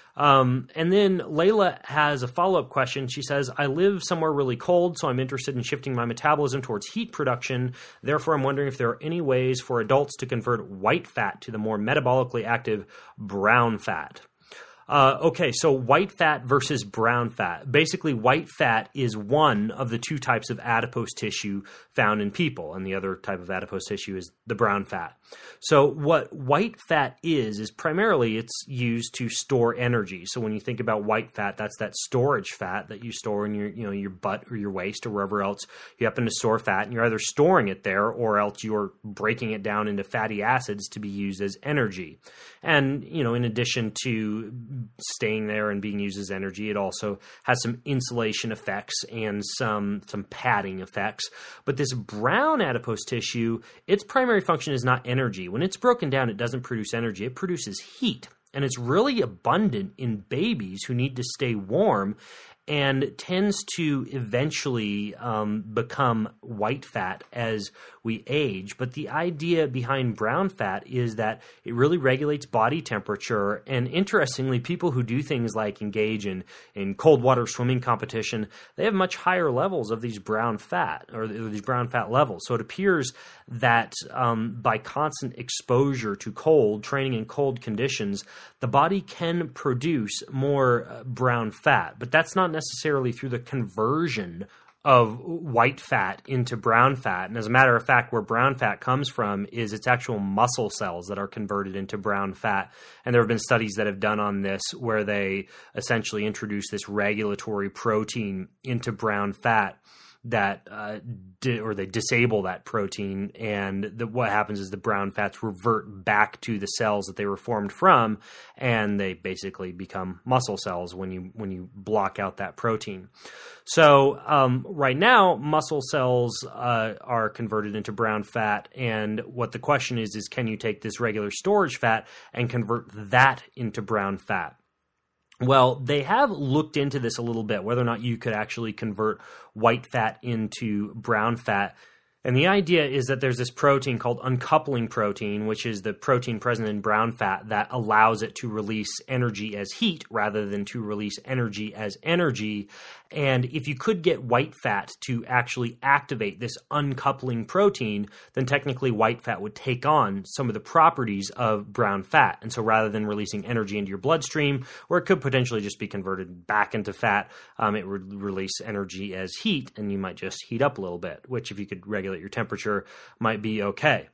Um, and then Layla has a follow-up question. She says, I live somewhere really cold, so I'm interested in shifting my metabolism towards heat production. Therefore, I'm wondering if there are any ways for adults to convert white fat to the more metabolically active brown fat. Uh, okay, so white fat versus brown fat. Basically, white fat is one of the two types of adipose tissue found in people, and the other type of adipose tissue is the brown fat. So what white fat is, is primarily it's used to store energy. So when you think about white fat, that's that storage fat that you store in your, you know, your butt or your waist or wherever else you happen to store fat, and you're either storing it there or else you're breaking it down into fatty acids to be used as energy. And, you know, in addition to staying there and being used as energy. It also has some insulation effects and some some padding effects. But this brown adipose tissue, its primary function is not energy. When it's broken down, it doesn't produce energy. It produces heat. And it's really abundant in babies who need to stay warm, and tends to eventually um, become white fat as we age. But the idea behind brown fat is that it really regulates body temperature. And interestingly, people who do things like engage in, in cold water swimming competition, they have much higher levels of these brown fat, or these brown fat levels. So it appears that um, by constant exposure to cold, training in cold conditions, the body can produce more uh, brown fat. But that's not necessarily through the conversion of white fat into brown fat. And as a matter of fact, where brown fat comes from is its actual muscle cells that are converted into brown fat. And there have been studies that have done on this where they essentially introduce this regulatory protein into brown fat that uh, di- or they disable that protein, and the, what happens is the brown fats revert back to the cells that they were formed from, and they basically become muscle cells when you when you block out that protein. So um, right now, muscle cells uh, are converted into brown fat, and what the question is is can you take this regular storage fat and convert that into brown fat? Well, they have looked into this a little bit, whether or not you could actually convert white fat into brown fat. And the idea is that there's this protein called uncoupling protein, which is the protein present in brown fat that allows it to release energy as heat rather than to release energy as energy. And if you could get white fat to actually activate this uncoupling protein, then technically white fat would take on some of the properties of brown fat. And so rather than releasing energy into your bloodstream, or it could potentially just be converted back into fat, um, it would release energy as heat, and you might just heat up a little bit, which if you could regulate your temperature might be okay.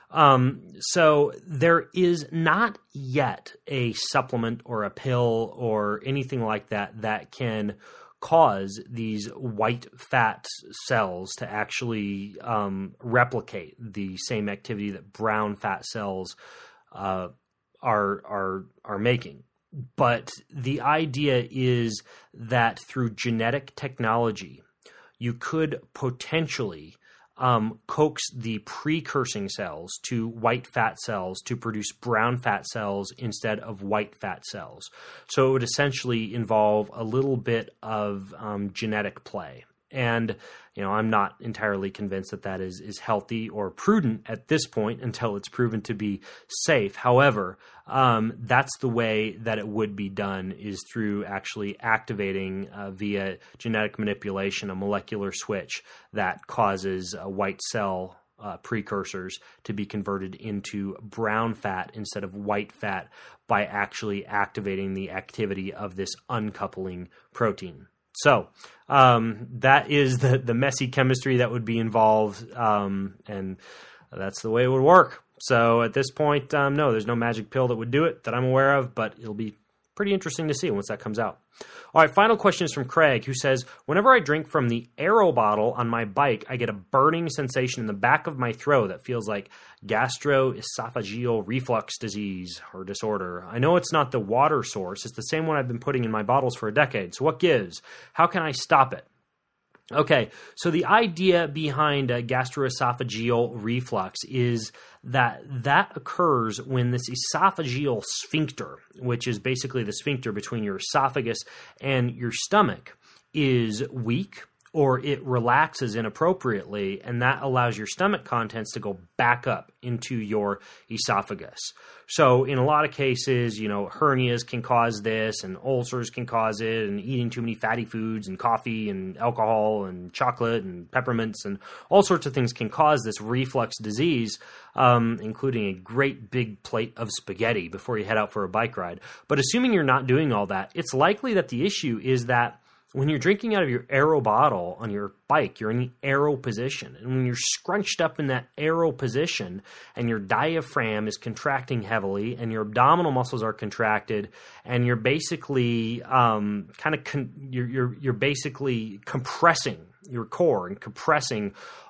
Um, so there is not yet a supplement or a pill or anything like that that can cause these white fat cells to actually um, replicate the same activity that brown fat cells uh, are are are making. But the idea is that through genetic technology, you could potentially Um, coax the precursing cells to white fat cells to produce brown fat cells instead of white fat cells. So it would essentially involve a little bit of um, genetic play. And, you know, I'm not entirely convinced that that is, is healthy or prudent at this point until it's proven to be safe. However, um, that's the way that it would be done, is through actually activating uh, via genetic manipulation a molecular switch that causes a white cell uh, precursors to be converted into brown fat instead of white fat by actually activating the activity of this uncoupling protein. So um, that is the, the messy chemistry that would be involved, um, and that's the way it would work. So at this point, um, no, there's no magic pill that would do it that I'm aware of, but it'll be pretty interesting to see once that comes out. All right, final question is from Craig, who says, whenever I drink from the Aero bottle on my bike, I get a burning sensation in the back of my throat that feels like gastroesophageal reflux disease or disorder. I know it's not the water source. It's the same one I've been putting in my bottles for a decade. So what gives? How can I stop it? Okay, so the idea behind uh, gastroesophageal reflux is that that occurs when this esophageal sphincter, which is basically the sphincter between your esophagus and your stomach, is weak or it relaxes inappropriately, and that allows your stomach contents to go back up into your esophagus. So in a lot of cases, you know, hernias can cause this, and ulcers can cause it, and eating too many fatty foods and coffee and alcohol and chocolate and peppermints and all sorts of things can cause this reflux disease, um, including a great big plate of spaghetti before you head out for a bike ride. But assuming you're not doing all that, it's likely that the issue is that when you're drinking out of your Aero bottle on your bike, you're in the Aero position. And when you're scrunched up in that Aero position and your diaphragm is contracting heavily and your abdominal muscles are contracted and you're basically um, kind of con- you're, you're you're basically compressing your core and compressing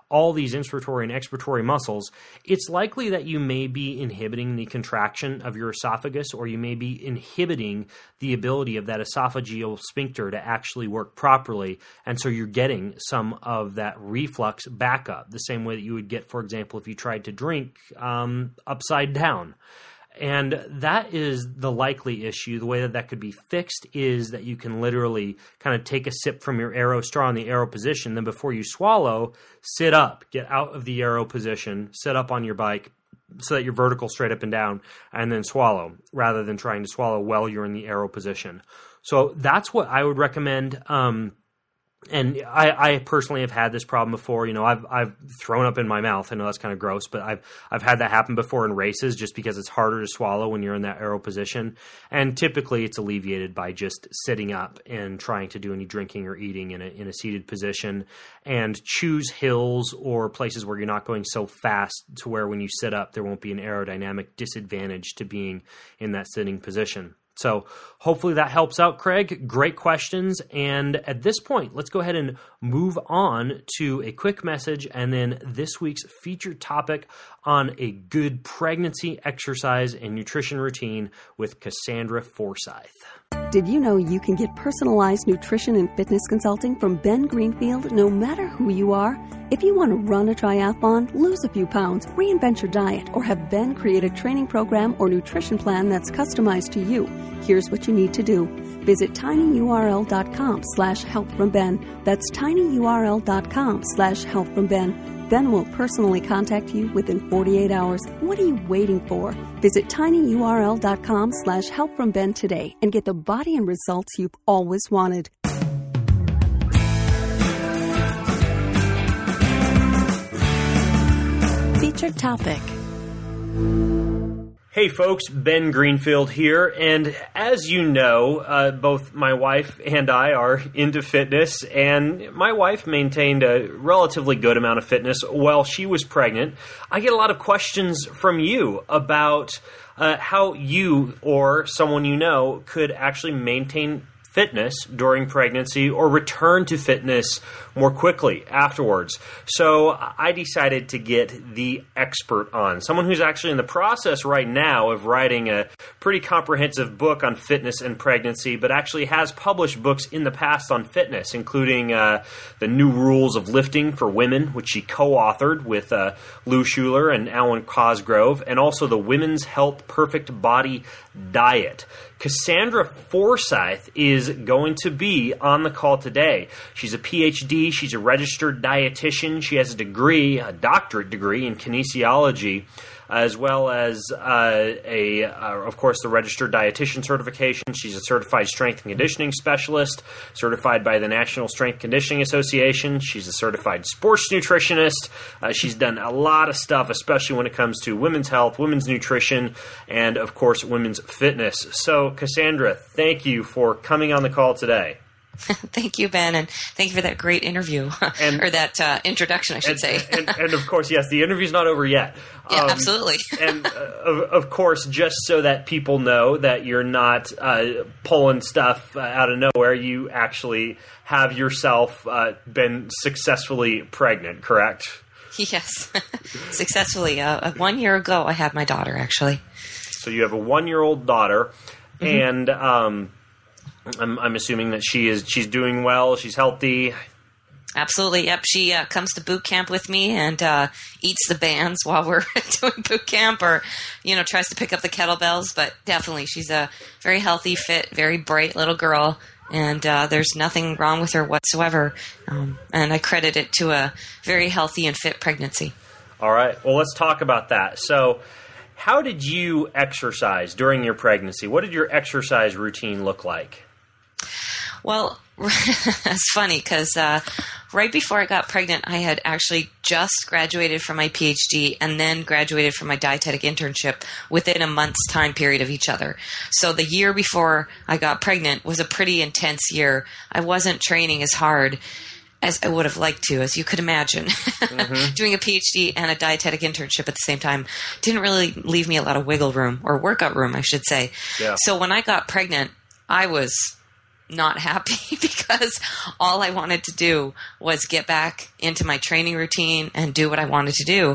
all these inspiratory and expiratory muscles, it's likely that you may be inhibiting the contraction of your esophagus, or you may be inhibiting the ability of that esophageal sphincter to actually work properly. And so you're getting some of that reflux back up, the same way that you would get, for example, if you tried to drink um, upside down. And that is the likely issue. The way that that could be fixed is that you can literally kind of take a sip from your arrow straw in the arrow position. Then before you swallow, sit up, get out of the arrow position, sit up on your bike so that you're vertical straight up and down, and then swallow rather than trying to swallow while you're in the arrow position. So that's what I would recommend. Um, And I, I personally have had this problem before. You know, I've I've thrown up in my mouth. I know that's kind of gross, but I've I've had that happen before in races, just because it's harder to swallow when you're in that arrow position. And typically, it's alleviated by just sitting up and trying to do any drinking or eating in a in a seated position. And choose hills or places where you're not going so fast to where when you sit up, there won't be an aerodynamic disadvantage to being in that sitting position. So hopefully that helps out, Craig. Great questions. And at this point, let's go ahead and move on to a quick message and then this week's featured topic on a good pregnancy exercise and nutrition routine with Cassandra Forsyth. Did you know you can get personalized nutrition and fitness consulting from Ben Greenfield no matter who you are? If you want to run a triathlon, lose a few pounds, reinvent your diet, or have Ben create a training program or nutrition plan that's customized to you, here's what you need to do. Visit tinyurl.com slash help from Ben. That's tinyurl.com slash help from Ben. Ben will personally contact you within forty-eight hours. What are you waiting for? Visit tinyurl.com slash help from Ben today and get the body and results you've always wanted. Featured topic. Hey folks, Ben Greenfield here, and as you know, uh, both my wife and I are into fitness, and my wife maintained a relatively good amount of fitness while she was pregnant. I get a lot of questions from you about uh, how you or someone you know could actually maintain fitness during pregnancy or return to fitness more quickly afterwards. So I decided to get the expert on, someone who's actually in the process right now of writing a pretty comprehensive book on fitness and pregnancy, but actually has published books in the past on fitness, including uh, The New Rules of Lifting for Women, which she co-authored with uh, Lou Schuler and Alan Cosgrove, and also The Women's Health Perfect Body Diet. Cassandra Forsyth is going to be on the call today. She's a P H D. She's a registered dietitian. She has a degree, a doctorate degree in kinesiology, as well as uh, a, uh, of course, the registered dietitian certification. She's a certified strength and conditioning specialist, certified by the National Strength Conditioning Association. She's a certified sports nutritionist. Uh, she's done a lot of stuff, especially when it comes to women's health, women's nutrition, and, of course, women's fitness. So, Cassandra, thank you for coming on the call today. Thank you, Ben, and thank you for that great interview, and, or that uh, introduction, I should and, say. and, and, of course, yes, the interview's not over yet. Yeah, um, absolutely. and, uh, of, of course, just so that people know that you're not uh, pulling stuff uh, out of nowhere, you actually have yourself uh, been successfully pregnant, correct? Yes, successfully. Uh, one year ago, I had my daughter, actually. So you have a one-year-old daughter, mm-hmm. and... Um, I'm, I'm assuming that she is she's doing well. She's healthy. Absolutely. Yep. She uh, comes to boot camp with me and uh, eats the bands while we're doing boot camp, or you know, tries to pick up the kettlebells. But definitely, she's a very healthy, fit, very bright little girl, and uh, there's nothing wrong with her whatsoever. Um, and I credit it to a very healthy and fit pregnancy. All right. Well, let's talk about that. So, how did you exercise during your pregnancy? What did your exercise routine look like? Well, it's funny because uh, right before I got pregnant, I had actually just graduated from my P H D and then graduated from my dietetic internship within a month's time period of each other. So the year before I got pregnant was a pretty intense year. I wasn't training as hard as I would have liked to, as you could imagine. Mm-hmm. Doing a P H D and a dietetic internship at the same time didn't really leave me a lot of wiggle room, or workout room, I should say. Yeah. So when I got pregnant, I was not happy because all I wanted to do was get back into my training routine and do what I wanted to do.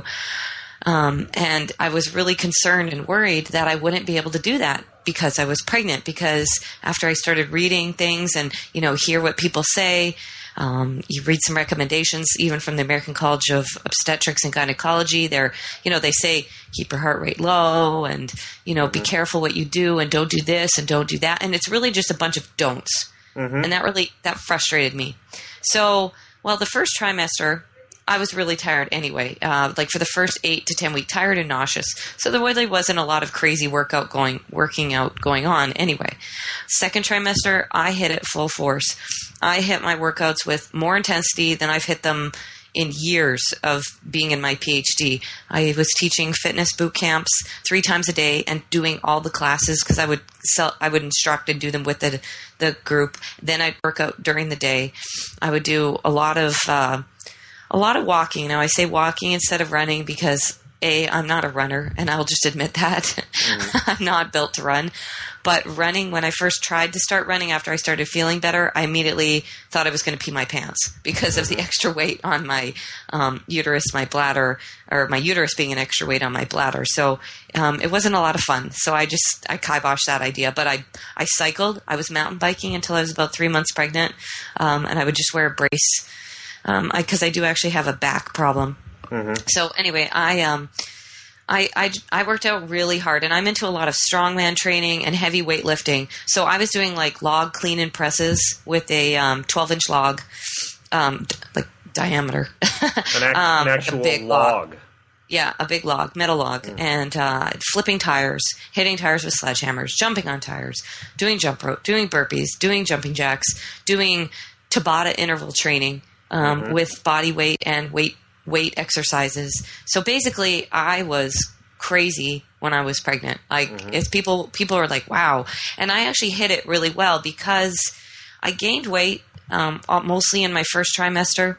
Um, and I was really concerned and worried that I wouldn't be able to do that because I was pregnant, because after I started reading things and, you know, hear what people say, um, you read some recommendations even from the American College of Obstetrics and Gynecology. They're, you know, they say keep your heart rate low and, you know, mm-hmm. be careful what you do and don't do this and don't do that. And it's really just a bunch of don'ts. Mm-hmm. And that really, that frustrated me. So, well, the first trimester, I was really tired anyway, uh, like for the first eight to ten weeks, tired and nauseous. So there really wasn't a lot of crazy workout going, working out going on anyway. Second trimester, I hit it full force. I hit my workouts with more intensity than I've hit them in years of being in my PhD. I was teaching fitness boot camps three times a day and doing all the classes because I would sell, I would instruct and do them with the, the group. Then I'd work out during the day. I would do a lot of, uh, A lot of walking. Now, I say walking instead of running because, A, I'm not a runner, and I'll just admit that. Mm-hmm. I'm not built to run. But running, when I first tried to start running after I started feeling better, I immediately thought I was going to pee my pants because of the extra weight on my um, uterus, my bladder, or my uterus being an extra weight on my bladder. So um, it wasn't a lot of fun. So I just, I kiboshed that idea. But I, I cycled. I was mountain biking until I was about three months pregnant, um, and I would just wear a brace. Um, I, cause I do actually have a back problem. Mm-hmm. So anyway, I, um, I, I, I worked out really hard, and I'm into a lot of strongman training and heavy weightlifting. So I was doing like log clean and presses with a, um, twelve inch log, um, d- like diameter. An, ac- um, an actual a big log. log. Yeah, a big log, metal log, mm. and uh, flipping tires, hitting tires with sledgehammers, jumping on tires, doing jump rope, doing burpees, doing jumping jacks, doing Tabata interval training. Um, mm-hmm. with body weight and weight weight exercises. So basically, I was crazy when I was pregnant. Like, mm-hmm. it's people people are like, wow. And I actually hit it really well because I gained weight um, mostly in my first trimester.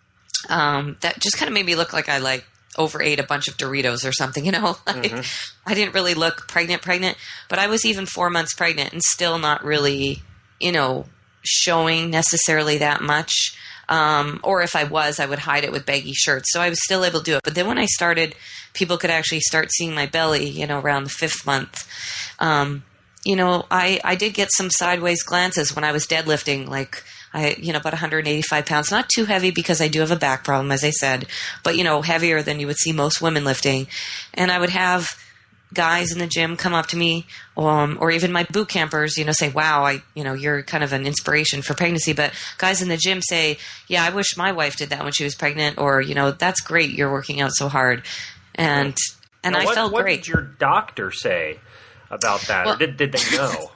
Um, that just kind of made me look like I like overate a bunch of Doritos or something, you know? Like, mm-hmm. I didn't really look pregnant, pregnant, but I was even four months pregnant and still not really, you know, showing necessarily that much. Um, or if I was, I would hide it with baggy shirts. So I was still able to do it. But then when I started, people could actually start seeing my belly, you know, around the fifth month. Um, you know, I, I did get some sideways glances when I was deadlifting, like, I, you know, about one hundred eighty-five pounds, not too heavy because I do have a back problem, as I said, but, you know, heavier than you would see most women lifting. And I would have guys in the gym come up to me, um, or even my boot campers, you know, say, wow, I, you know, you're kind of an inspiration for pregnancy. But guys in the gym say, yeah, I wish my wife did that when she was pregnant, or, you know, that's great. You're working out so hard. And, and now, I what, felt what great. What did your doctor say about that? Well, or did, did they know?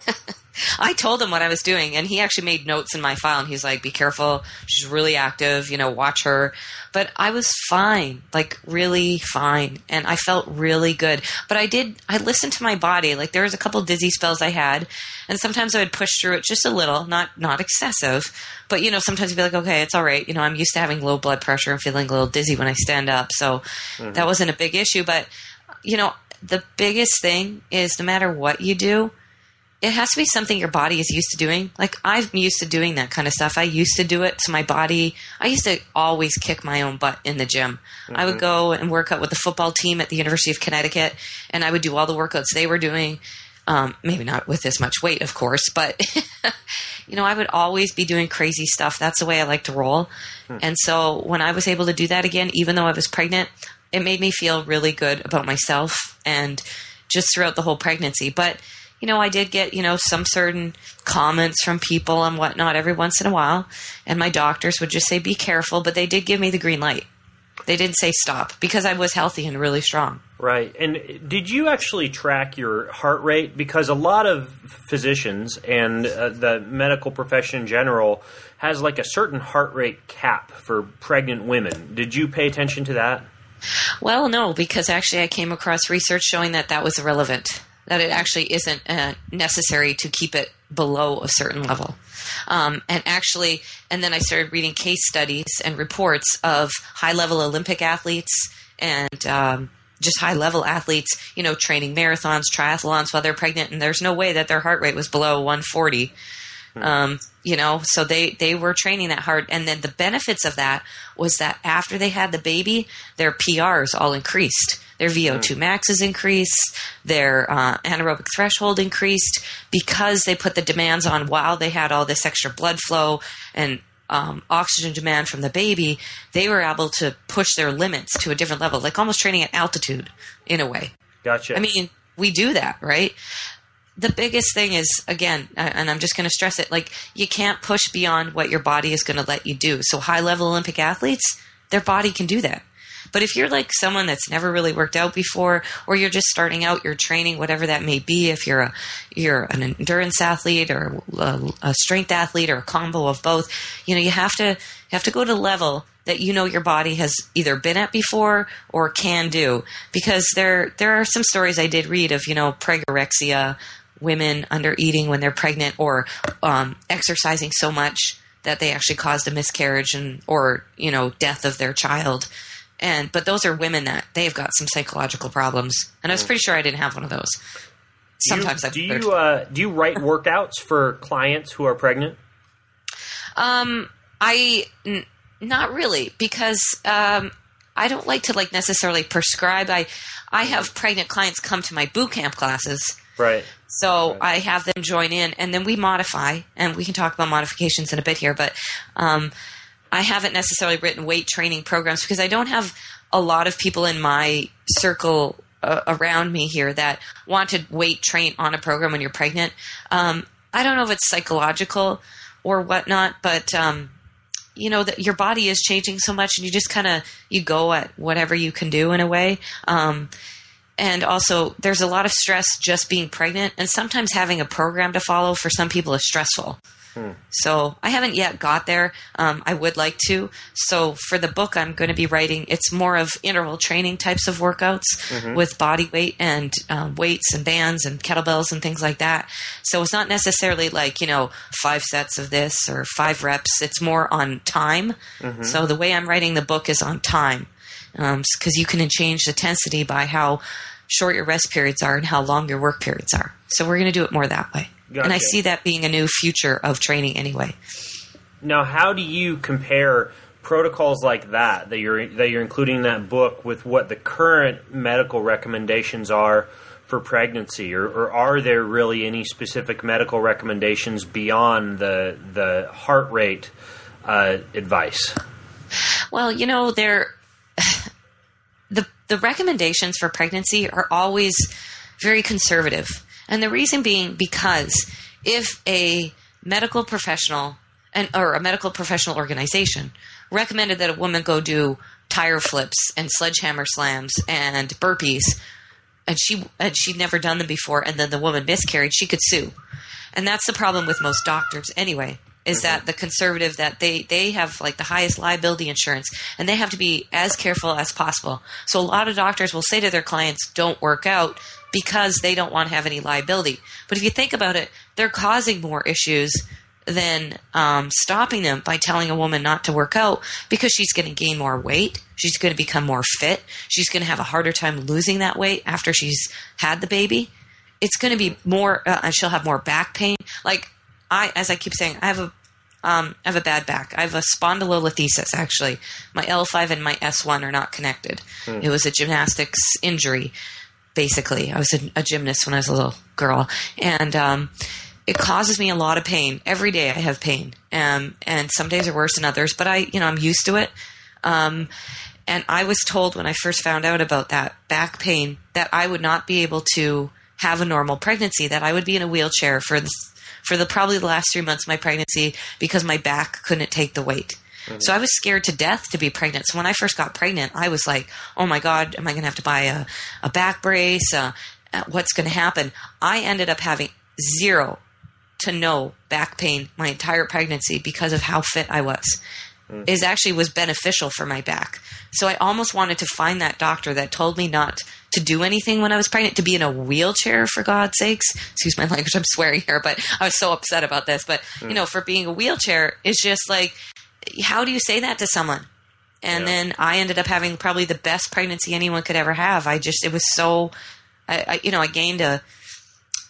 I told him what I was doing, and he actually made notes in my file, and he's like, be careful. She's really active, you know, watch her. But I was fine, like really fine. And I felt really good. But I did, I listened to my body. Like there was a couple dizzy spells I had, and sometimes I would push through it just a little, not, not excessive. But, you know, sometimes you'd be like, okay, it's all right. You know, I'm used to having low blood pressure and feeling a little dizzy when I stand up. So mm-hmm. that wasn't a big issue. But, you know, the biggest thing is no matter what you do, it has to be something your body is used to doing. Like, I'm used to doing that kind of stuff. I used to do it. So my body, I used to always kick my own butt in the gym. Mm-hmm. I would go and work out with the football team at the University of Connecticut, and I would do all the workouts they were doing. Um, maybe not with as much weight, of course, but, you know, I would always be doing crazy stuff. That's the way I like to roll. Mm-hmm. And so when I was able to do that again, even though I was pregnant, it made me feel really good about myself and just throughout the whole pregnancy. But, you know, I did get, you know, some certain comments from people and whatnot every once in a while. And my doctors would just say, be careful. But they did give me the green light. They didn't say stop because I was healthy and really strong. Right. And did you actually track your heart rate? Because a lot of physicians and uh, the medical profession in general has like a certain heart rate cap for pregnant women. Did you pay attention to that? Well, no, because actually I came across research showing that that was irrelevant. That it actually isn't uh, necessary to keep it below a certain level. Um, and actually, and then I started reading case studies and reports of high-level Olympic athletes and um, just high-level athletes, you know, training marathons, triathlons while they're pregnant, and there's no way that their heart rate was below one forty. Um, you know, so they, they were training that hard. And then the benefits of that was that after they had the baby, their P Rs all increased. Their V O two maxes increased. Their uh, anaerobic threshold increased because they put the demands on while they had all this extra blood flow and um, oxygen demand from the baby. They were able to push their limits to a different level, like almost training at altitude in a way. Gotcha. I mean, we do that, right? The biggest thing is, again, and I'm just going to stress it, like you can't push beyond what your body is going to let you do. So high-level Olympic athletes, their body can do that. But if you're like someone that's never really worked out before, or you're just starting out your training, whatever that may be, if you're a you're an endurance athlete or a, a strength athlete or a combo of both, you know, you have to you have to go to the level that you know your body has either been at before or can do. Because there there are some stories I did read of, you know, pregorexia, women under eating when they're pregnant, or um, exercising so much that they actually caused a miscarriage and or you know death of their child. And but those are women that they've got some psychological problems, and I was pretty sure I didn't have one of those. Sometimes do you, I've do you uh, do you write workouts for clients who are pregnant? Um, I n- not really, because um, I don't like to like necessarily prescribe. I I have pregnant clients come to my boot camp classes. Right. So right. I have them join in, and then we modify, and we can talk about modifications in a bit here, but um, I haven't necessarily written weight training programs because I don't have a lot of people in my circle uh, around me here that want to weight train on a program when you're pregnant. Um, I don't know if it's psychological or whatnot, but um, you know that your body is changing so much, and you just kind of you go at whatever you can do in a way. Um, And also, there's a lot of stress just being pregnant, and sometimes having a program to follow for some people is stressful. Hmm. So I haven't yet got there. Um, I would like to. So for the book I'm going to be writing, it's more of interval training types of workouts mm-hmm. with body weight and um, weights and bands and kettlebells and things like that. So it's not necessarily like, you know, five sets of this or five reps. It's more on time. Mm-hmm. So the way I'm writing the book is on time. Because um, you can change the intensity by how short your rest periods are and how long your work periods are. So we're going to do it more that way. Gotcha. And I see that being a new future of training anyway. Now, how do you compare protocols like that that you're that you're including in that book with what the current medical recommendations are for pregnancy, or, or are there really any specific medical recommendations beyond the the heart rate uh, advice? Well, you know, there. The the recommendations for pregnancy are always very conservative. And the reason being because if a medical professional and or a medical professional organization recommended that a woman go do tire flips and sledgehammer slams and burpees, and she and she'd never done them before, and then the woman miscarried, she could sue. And that's the problem with most doctors anyway. Is mm-hmm. that the conservative that they, they have like the highest liability insurance, and they have to be as careful as possible. So a lot of doctors will say to their clients, don't work out because they don't want to have any liability. But if you think about it, they're causing more issues than um, stopping them by telling a woman not to work out, because she's going to gain more weight. She's going to become more fit. She's going to have a harder time losing that weight after she's had the baby. It's going to be more, uh, and she'll have more back pain. Like, I, as I keep saying, I have a, um, I have a bad back. I have a spondylolisthesis, actually. My L five and my S one are not connected. Hmm. It was a gymnastics injury, basically. I was a, a gymnast when I was a little girl. And um, it causes me a lot of pain. Every day I have pain. Um, and some days are worse than others. But I, you know, I'm used to it. Um, and I was told when I first found out about that back pain that I would not be able to have a normal pregnancy, that I would be in a wheelchair for the for the probably the last three months of my pregnancy because my back couldn't take the weight. Mm-hmm. So I was scared to death to be pregnant. So when I first got pregnant, I was like, oh my God, am I going to have to buy a, a back brace? Uh, what's going to happen? I ended up having zero to no back pain my entire pregnancy because of how fit I was. Mm-hmm. It actually was beneficial for my back. So I almost wanted to find that doctor that told me not to do anything when I was pregnant, to be in a wheelchair, for God's sakes. Excuse my language, I'm swearing here, but I was so upset about this. But, mm. you know, for being a wheelchair, it's just like, how do you say that to someone? And yeah. then I ended up having probably the best pregnancy anyone could ever have. I just, it was so, I, I you know, I gained a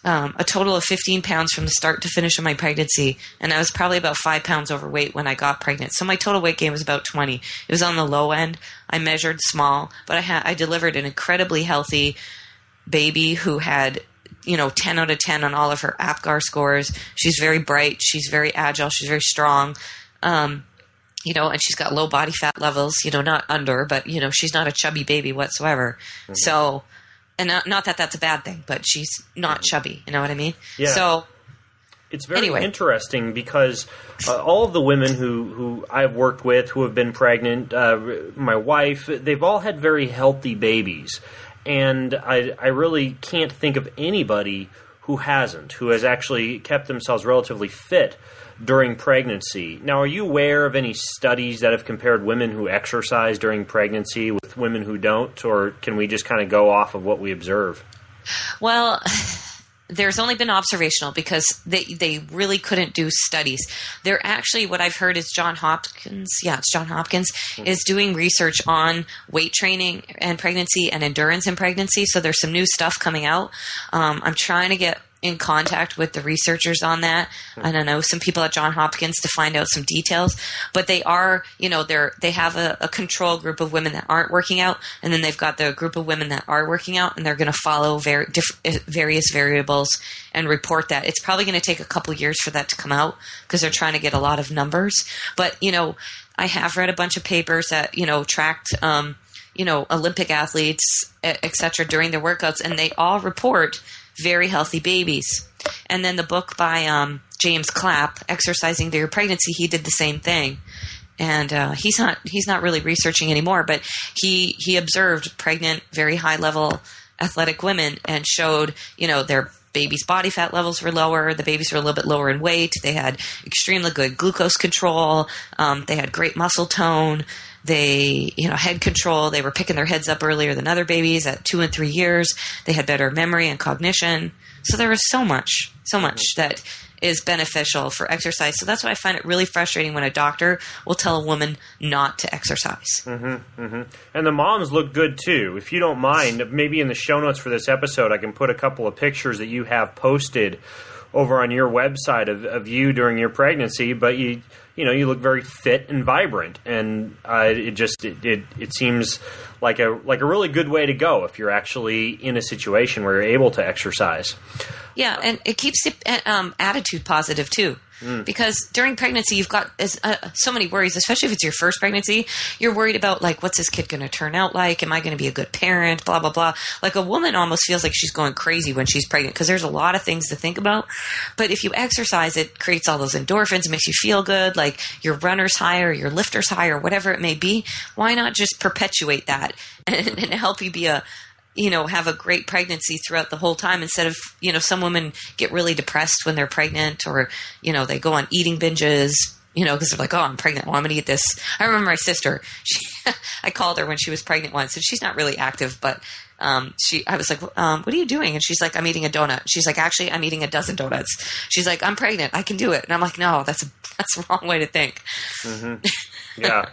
um, a total of fifteen pounds from the start to finish of my pregnancy, and I was probably about five pounds overweight when I got pregnant. So my total weight gain was about twenty. It was on the low end. I measured small, but I had I delivered an incredibly healthy baby who had, you know, ten out of ten on all of her APGAR scores. She's very bright. She's very agile. She's very strong. Um, you know, and she's got low body fat levels, you know, not under, but, you know, she's not a chubby baby whatsoever. Mm-hmm. So, and not, not that that's a bad thing, but she's not chubby. You know what I mean? Yeah. So, it's very anyway. interesting because uh, all of the women who, who I've worked with who have been pregnant, uh, my wife, they've all had very healthy babies. And I, I really can't think of anybody who hasn't, who has actually kept themselves relatively fit during pregnancy. Now, are you aware of any studies that have compared women who exercise during pregnancy with women who don't, or can we just kind of go off of what we observe? Well, there's only been observational because they they really couldn't do studies. They're actually, what I've heard is John Hopkins, yeah, it's John Hopkins, mm-hmm. is doing research on weight training and pregnancy and endurance in pregnancy. So there's some new stuff coming out. Um, I'm trying to get in contact with the researchers on that. I don't know, some people at John Hopkins to find out some details, but they are, you know, they're, they have a, a control group of women that aren't working out. And then they've got the group of women that are working out, and they're going to follow very diff- various variables and report that. It's probably going to take a couple years for that to come out because they're trying to get a lot of numbers. But, you know, I have read a bunch of papers that, you know, tracked, um, you know, Olympic athletes, et cetera, during their workouts, and they all report very healthy babies. And then the book by um, James Clapp, Exercising During Pregnancy, he did the same thing. And uh, he's not he's not really researching anymore, but he he observed pregnant, very high level athletic women and showed, you know, their babies' body fat levels were lower. The babies were a little bit lower in weight. They had extremely good glucose control. Um, they had great muscle tone. They, you know, head control. They were picking their heads up earlier than other babies at two and three years. They had better memory and cognition. So there was so much, so much that is beneficial for exercise. So that's why I find it really frustrating when a doctor will tell a woman not to exercise. Mm-hmm, mm-hmm. And the moms look good too. If you don't mind, maybe in the show notes for this episode, I can put a couple of pictures that you have posted over on your website of, of you during your pregnancy, but you you know you look very fit and vibrant, and uh, it just it, it it seems like a like a really good way to go if you're actually in a situation where you're able to exercise. Yeah, and it keeps the um, attitude positive too. Mm. Because during pregnancy, you've got uh, so many worries, especially if it's your first pregnancy. You're worried about, like, what's this kid going to turn out like? Am I going to be a good parent? Blah, blah, blah. Like, a woman almost feels like she's going crazy when she's pregnant because there's a lot of things to think about. But if you exercise, it creates all those endorphins. It makes you feel good. Like, your runner's high or your lifter's high or whatever it may be. Why not just perpetuate that and, and help you be a you know, have a great pregnancy throughout the whole time instead of, you know, some women get really depressed when they're pregnant or, you know, they go on eating binges, you know, because they're like, oh, I'm pregnant. Well, I'm going to eat this. I remember my sister, she, I called her when she was pregnant once, and she's not really active, but um, she, I was like, um, what are you doing? And she's like, I'm eating a donut. She's like, actually, I'm eating a dozen donuts. She's like, I'm pregnant. I can do it. And I'm like, no, that's a, that's the wrong way to think. Mm-hmm. Yeah.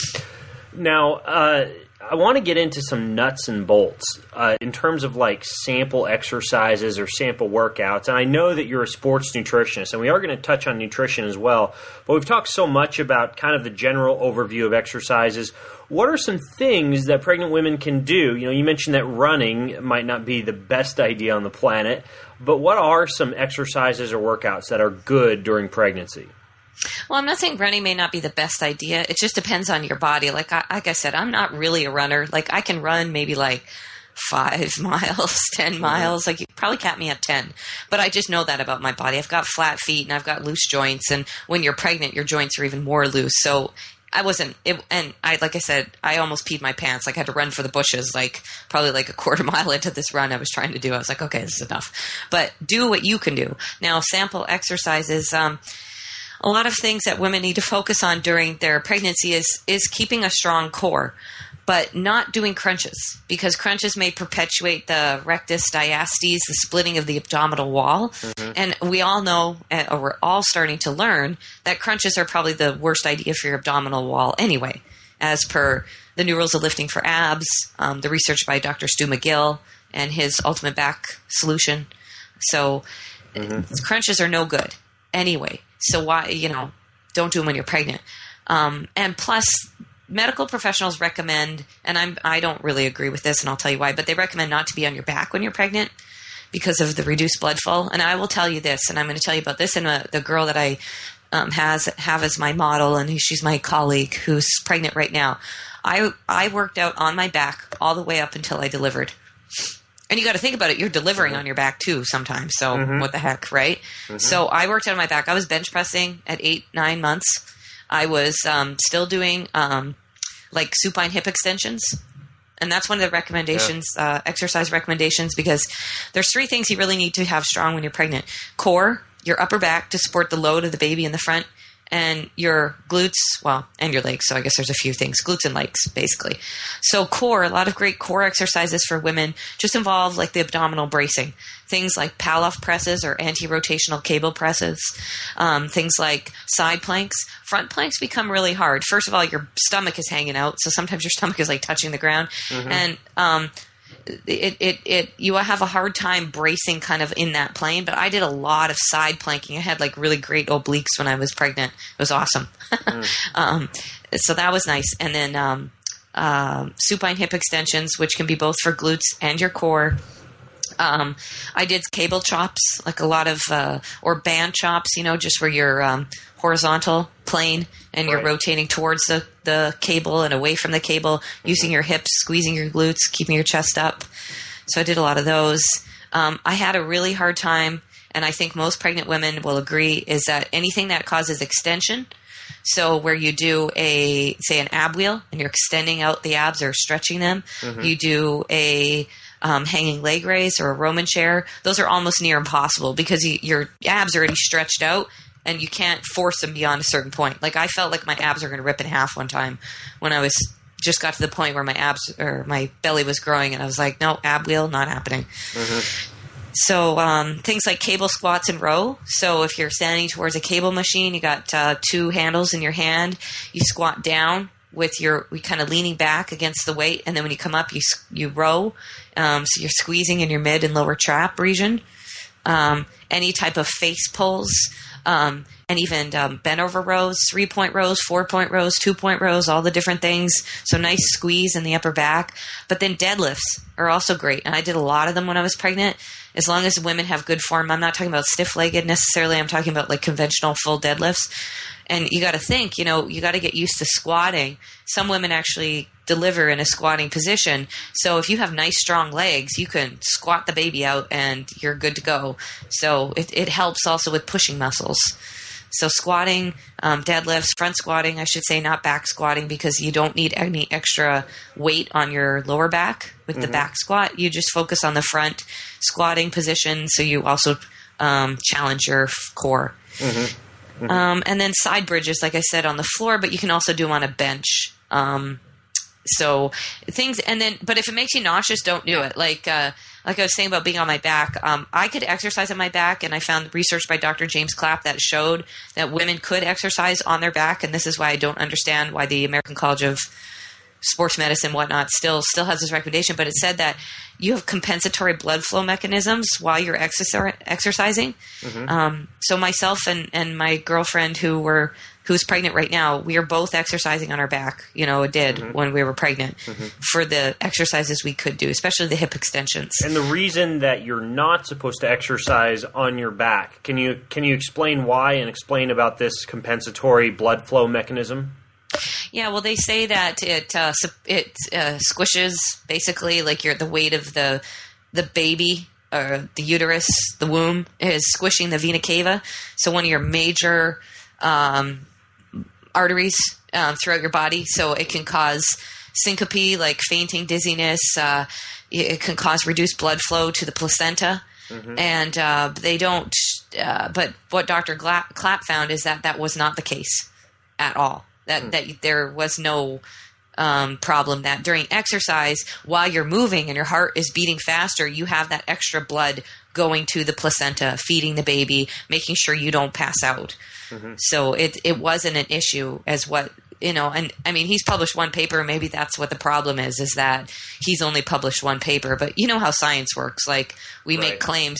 Now, uh, I want to get into some nuts and bolts uh, in terms of like sample exercises or sample workouts. And I know that you're a sports nutritionist, and we are going to touch on nutrition as well. But we've talked so much about kind of the general overview of exercises. What are some things that pregnant women can do? You know, you mentioned that running might not be the best idea on the planet, but what are some exercises or workouts that are good during pregnancy? Well, I'm not saying running may not be the best idea. It just depends on your body. Like I, like I said, I'm not really a runner. Like I can run maybe like five miles, ten miles. Like you probably cap me at ten. But I just know that about my body. I've got flat feet and I've got loose joints. And when you're pregnant, your joints are even more loose. So I wasn't, it, and I, like I said, I almost peed my pants. Like I had to run for the bushes, like probably like a quarter mile into this run I was trying to do. I was like, okay, this is enough. But do what you can do. Now, sample exercises, um, a lot of things that women need to focus on during their pregnancy is is keeping a strong core, but not doing crunches, because crunches may perpetuate the rectus diastasis, the splitting of the abdominal wall. Mm-hmm. And we all know, or we're all starting to learn, that crunches are probably the worst idea for your abdominal wall anyway, as per the New Rules of Lifting for Abs, um, the research by Doctor Stu McGill and his Ultimate Back Solution So mm-hmm. crunches are no good anyway. So why, you know, don't do them when you're pregnant. Um, and plus, medical professionals recommend, and I'm, I don't really agree with this, and I'll tell you why, but they recommend not to be on your back when you're pregnant because of the reduced blood flow. And I will tell you this, and I'm going to tell you about this, and uh, the girl that I um, has have as my model, and she's my colleague who's pregnant right now. I I worked out on my back all the way up until I delivered. And you got to think about it. You're delivering mm-hmm. on your back too sometimes. So mm-hmm. what the heck, right? Mm-hmm. So I worked out on my back. I was bench pressing at eight, nine months. I was um, still doing um, like supine hip extensions. And that's one of the recommendations, yeah. uh, exercise recommendations, because there's three things you really need to have strong when you're pregnant. Core, your upper back to support the load of the baby in the front, and your glutes, well, and your legs. So I guess there's a few things, glutes and legs, basically. So core, a lot of great core exercises for women just involve like the abdominal bracing. Things like Pallof presses or anti-rotational cable presses. Um, things like side planks. Front planks become really hard. First of all, your stomach is hanging out. So sometimes your stomach is like touching the ground. Mm-hmm. And, um, It, it, it, you have a hard time bracing kind of in that plane, but I did a lot of side planking. I had like really great obliques when I was pregnant. It was awesome. Mm. um, so that was nice. And then, um, um, supine hip extensions, which can be both for glutes and your core. Um, I did cable chops, like a lot of, uh, or band chops, you know, just where you're, um, horizontal plane and you're right. rotating towards the, the cable and away from the cable, mm-hmm. using your hips, squeezing your glutes, keeping your chest up. So I did a lot of those. Um, I had a really hard time, and I think most pregnant women will agree, is that anything that causes extension, so where you do a, say, an ab wheel and you're extending out the abs or stretching them, mm-hmm. you do a um, hanging leg raise or a Roman chair, those are almost near impossible because you, your abs are already stretched out and you can't force them beyond a certain point. Like I felt like my abs were going to rip in half one time when I was just got to the point where my abs or my belly was growing, and I was like, no, ab wheel, not happening. Mm-hmm. So um, things like cable squats and row. So if you're standing towards a cable machine, you got uh, two handles in your hand. You squat down with your, we kind of leaning back against the weight, and then when you come up, you you row. Um, so you're squeezing in your mid and lower trap region. Um, any type of face pulls, um, and even um, bent over rows, three point rows, four point rows, two point rows, all the different things. So nice squeeze in the upper back. But then deadlifts are also great, and I did a lot of them when I was pregnant. As long as women have good form, I'm not talking about stiff-legged necessarily. I'm talking about like conventional full deadlifts. And you got to think, you know, you got to get used to squatting. Some women actually deliver in a squatting position. So if you have nice, strong legs, you can squat the baby out and you're good to go. So it, it helps also with pushing muscles. So squatting, um, deadlifts, front squatting, I should say, not back squatting, because you don't need any extra weight on your lower back with mm-hmm. the back squat. You just focus on the front squatting position, so you also um, challenge your core. Mm-hmm. Mm-hmm. Um, and then side bridges, like I said, on the floor, but you can also do them on a bench. Um, so things, and then, but if it makes you nauseous, don't do it. Like, uh, like I was saying about being on my back, um, I could exercise on my back, and I found research by Doctor James Clapp that showed that women could exercise on their back, and this is why I don't understand why the American College of Sports Medicine and whatnot still still has this recommendation, but it said that you have compensatory blood flow mechanisms while you're exerci- exercising. Mm-hmm. Um, so myself and, and my girlfriend who were who's pregnant right now, we are both exercising on our back, you know, it did mm-hmm. when we were pregnant mm-hmm. for the exercises we could do, especially the hip extensions. And the reason that you're not supposed to exercise on your back, can you can you explain why and explain about this compensatory blood flow mechanism? Yeah, well, they say that it uh, it uh, squishes basically like your the weight of the the baby or the uterus, the womb is squishing the vena cava. So one of your major um, arteries um, throughout your body. So it can cause syncope, like fainting, dizziness. Uh, it can cause reduced blood flow to the placenta. Mm-hmm. And uh, they don't. Uh, but what Doctor Gla- Clapp found is that that was not the case at all. That mm. that there was no um, problem that during exercise, while you're moving and your heart is beating faster, you have that extra blood going to the placenta, feeding the baby, making sure you don't pass out. Mm-hmm. So it it wasn't an issue as what, you know, and I mean, he's published one paper. Maybe that's what the problem is, is that he's only published one paper. But you know how science works. Like we right. make claims that,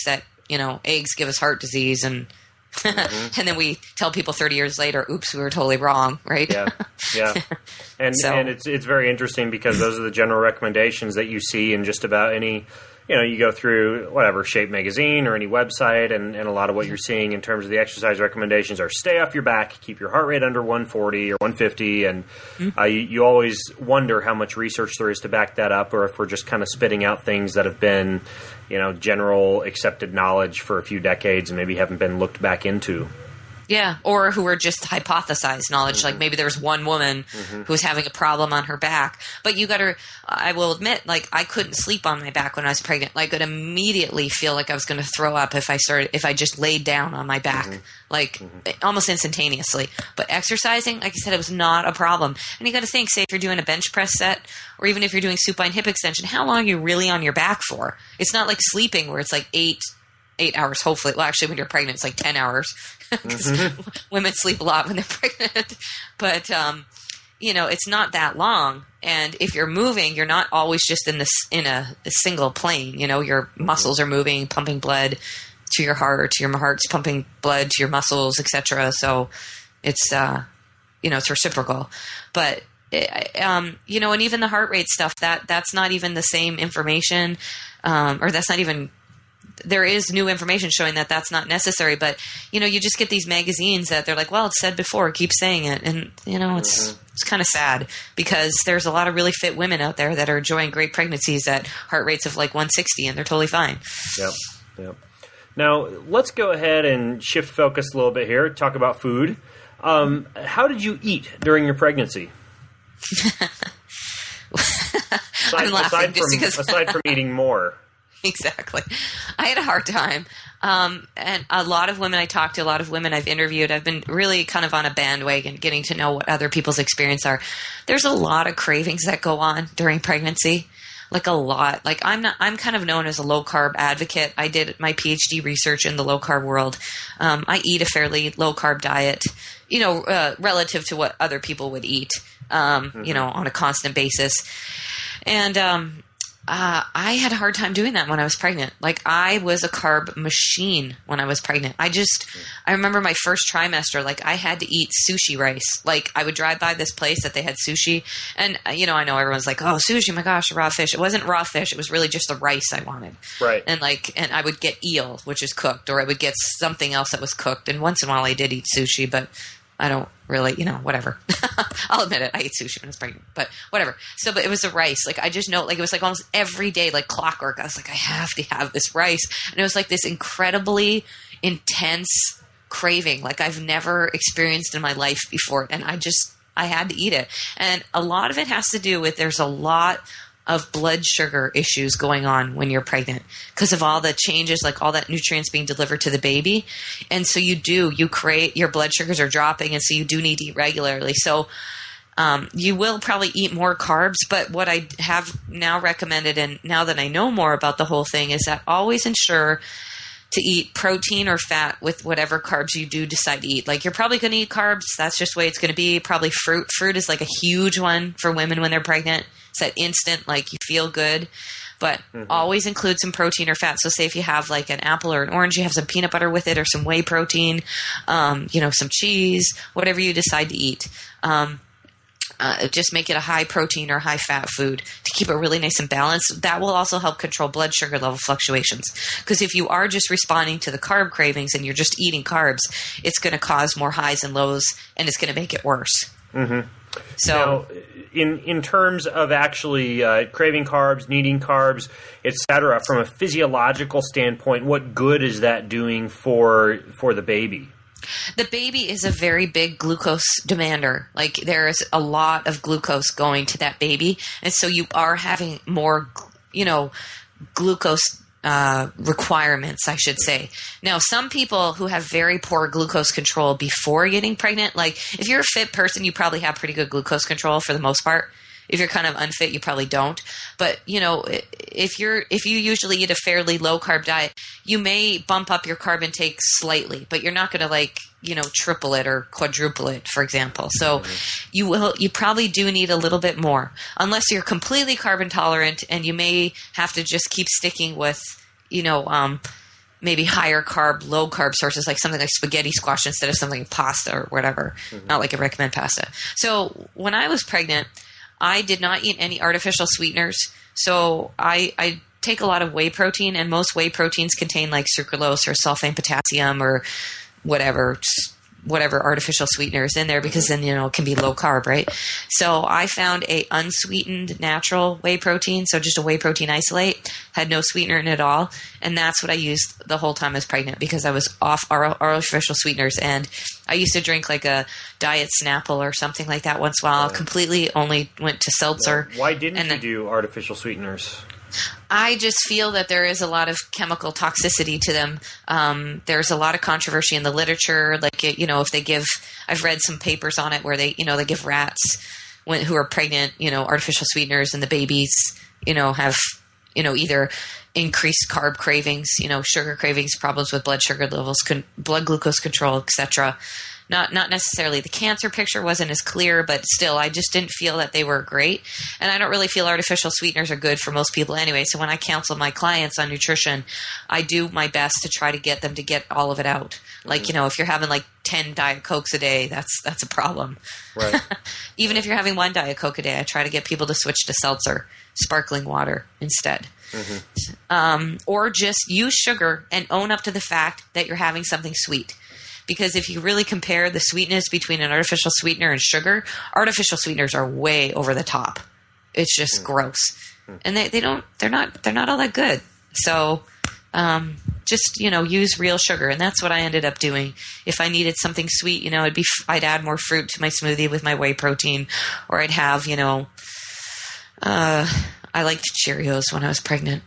you know, eggs give us heart disease, and mm-hmm. and then we tell people thirty years later, oops, we were totally wrong, right? Yeah, yeah. And so, and it's it's very interesting because those are the general recommendations that you see in just about any, you know, you go through whatever, Shape magazine or any website, and, and a lot of what you're seeing in terms of the exercise recommendations are stay off your back, keep your heart rate under one forty or one fifty, and mm-hmm. uh, you, you always wonder how much research there is to back that up, or if we're just kind of spitting out things that have been, you know, general accepted knowledge for a few decades and maybe haven't been looked back into. Yeah, or who were just hypothesized knowledge. Mm-hmm. Like maybe there was one woman mm-hmm. who was having a problem on her back. But you got to, I will admit, like I couldn't sleep on my back when I was pregnant. Like I could immediately feel like I was going to throw up if I started, if I just laid down on my back, mm-hmm. like mm-hmm. almost instantaneously. But exercising, like I said, it was not a problem. And you got to think, say if you're doing a bench press set, or even if you're doing supine hip extension, how long are you really on your back for? It's not like sleeping where it's like eight Eight hours, hopefully. Well, actually, when you're pregnant, it's like ten hours because mm-hmm. women sleep a lot when they're pregnant. But, um, you know, it's not that long. And if you're moving, you're not always just in this in a, a single plane. You know, your mm-hmm. muscles are moving, pumping blood to your heart. Your heart's pumping blood to your muscles, et cetera. So it's, uh, you know, it's reciprocal. But it, um, you know, and even the heart rate stuff, that that's not even the same information, um, or that's not even. There is new information showing that that's not necessary, but you know, you just get these magazines that they're like, well, it's said before, keep saying it. And you know, it's, mm-hmm. it's kind of sad because there's a lot of really fit women out there that are enjoying great pregnancies at heart rates of like one sixty and they're totally fine. Yep. Yep. Now let's go ahead and shift focus a little bit here. Talk about food. Um, how did you eat during your pregnancy? aside, I'm laughing aside just from, because aside from eating more. Exactly. I had a hard time. Um, and a lot of women I talked to, a lot of women I've interviewed, I've been really kind of on a bandwagon getting to know what other people's experience are. There's a lot of cravings that go on during pregnancy. Like a lot. Like I'm not, I'm kind of known as a low carb advocate. I did my PhD research in the low carb world. Um, I eat a fairly low carb diet, you know, uh, relative to what other people would eat, um, mm-hmm. you know, on a constant basis. And, um, Uh, I had a hard time doing that when I was pregnant. Like I was a carb machine when I was pregnant. I just, I remember my first trimester, like I had to eat sushi rice. Like I would drive by this place that they had sushi and, you know, I know everyone's like, oh, sushi, my gosh, raw fish. It wasn't raw fish. It was really just the rice I wanted. Right. And like, and I would get eel, which is cooked, or I would get something else that was cooked. And once in a while I did eat sushi, but I don't really, you know, whatever. I'll admit it. I ate sushi when I was pregnant, but whatever. So, but it was the rice. Like, I just know, like, it was like almost every day, like clockwork. I was like, I have to have this rice. And it was like this incredibly intense craving, like I've never experienced in my life before. And I just, I had to eat it. And a lot of it has to do with there's a lot of blood sugar issues going on when you're pregnant because of all the changes, like all that nutrients being delivered to the baby. And so you do, you create, your blood sugars are dropping. And so you do need to eat regularly. So um, you will probably eat more carbs. But what I have now recommended, and now that I know more about the whole thing, is that always ensure to eat protein or fat with whatever carbs you do decide to eat. Like you're probably going to eat carbs. That's just the way it's going to be. Probably fruit. Fruit is like a huge one for women when they're pregnant. It's that instant, like you feel good, but mm-hmm. always include some protein or fat. So say if you have like an apple or an orange, you have some peanut butter with it or some whey protein, um, you know, some cheese, whatever you decide to eat. Um, Uh, just make it a high protein or high fat food to keep it really nice and balanced. That will also help control blood sugar level fluctuations. Because if you are just responding to the carb cravings and you're just eating carbs, it's going to cause more highs and lows, and it's going to make it worse. Mm-hmm. So, now, in in terms of actually uh, craving carbs, needing carbs, et cetera, from a physiological standpoint, what good is that doing for for the baby? The baby is a very big glucose demander. Like there is a lot of glucose going to that baby. And so you are having more, you know, glucose uh, requirements, I should say. Now, some people who have very poor glucose control before getting pregnant, like if you're a fit person, you probably have pretty good glucose control for the most part. If you're kind of unfit, you probably don't. But, you know, if you're if you usually eat a fairly low carb diet, you may bump up your carb intake slightly, but you're not going to like, you know, triple it or quadruple it, for example. So mm-hmm. you will you probably do need a little bit more, unless you're completely carb intolerant, and you may have to just keep sticking with, you know, um, maybe higher carb, low carb sources, like something like spaghetti squash instead of something like pasta or whatever. Mm-hmm. Not like I recommend pasta. So when I was pregnant, I did not eat any artificial sweeteners. So I, I take a lot of whey protein, and most whey proteins contain like sucralose or sulfate potassium or whatever, whatever artificial sweeteners in there, because then, you know, it can be low carb, right? So I found a unsweetened natural whey protein. So just a whey protein isolate, had no sweetener in it at all. And that's what I used the whole time I was pregnant, because I was off artificial sweeteners. And I used to drink like a diet Snapple or something like that once in a while. Right. Completely only went to seltzer. Why didn't and you do artificial sweeteners? I just feel that there is a lot of chemical toxicity to them. Um, there's a lot of controversy in the literature. Like, it, you know, if they give, I've read some papers on it where they, you know, they give rats when, who are pregnant, you know, artificial sweeteners, and the babies, you know, have, you know, either increased carb cravings, you know, sugar cravings, problems with blood sugar levels, con- blood glucose control, et cetera. Not not necessarily the cancer picture wasn't as clear, but still, I just didn't feel that they were great. And I don't really feel artificial sweeteners are good for most people anyway. So when I counsel my clients on nutrition, I do my best to try to get them to get all of it out. Like, you know, if you're having like ten Diet Cokes a day, that's that's a problem. Right. Even if you're having one Diet Coke a day, I try to get people to switch to seltzer, sparkling water instead. Mm-hmm. Um, or just use sugar and own up to the fact that you're having something sweet. Because if you really compare the sweetness between an artificial sweetener and sugar, artificial sweeteners are way over the top. It's just mm. gross. Mm. And they, they don't, they're not, they're not all that good. So, um, just, you know, use real sugar. And that's what I ended up doing. If I needed something sweet, you know, it'd be, I'd add more fruit to my smoothie with my whey protein, or I'd have, you know, uh, I liked Cheerios when I was pregnant.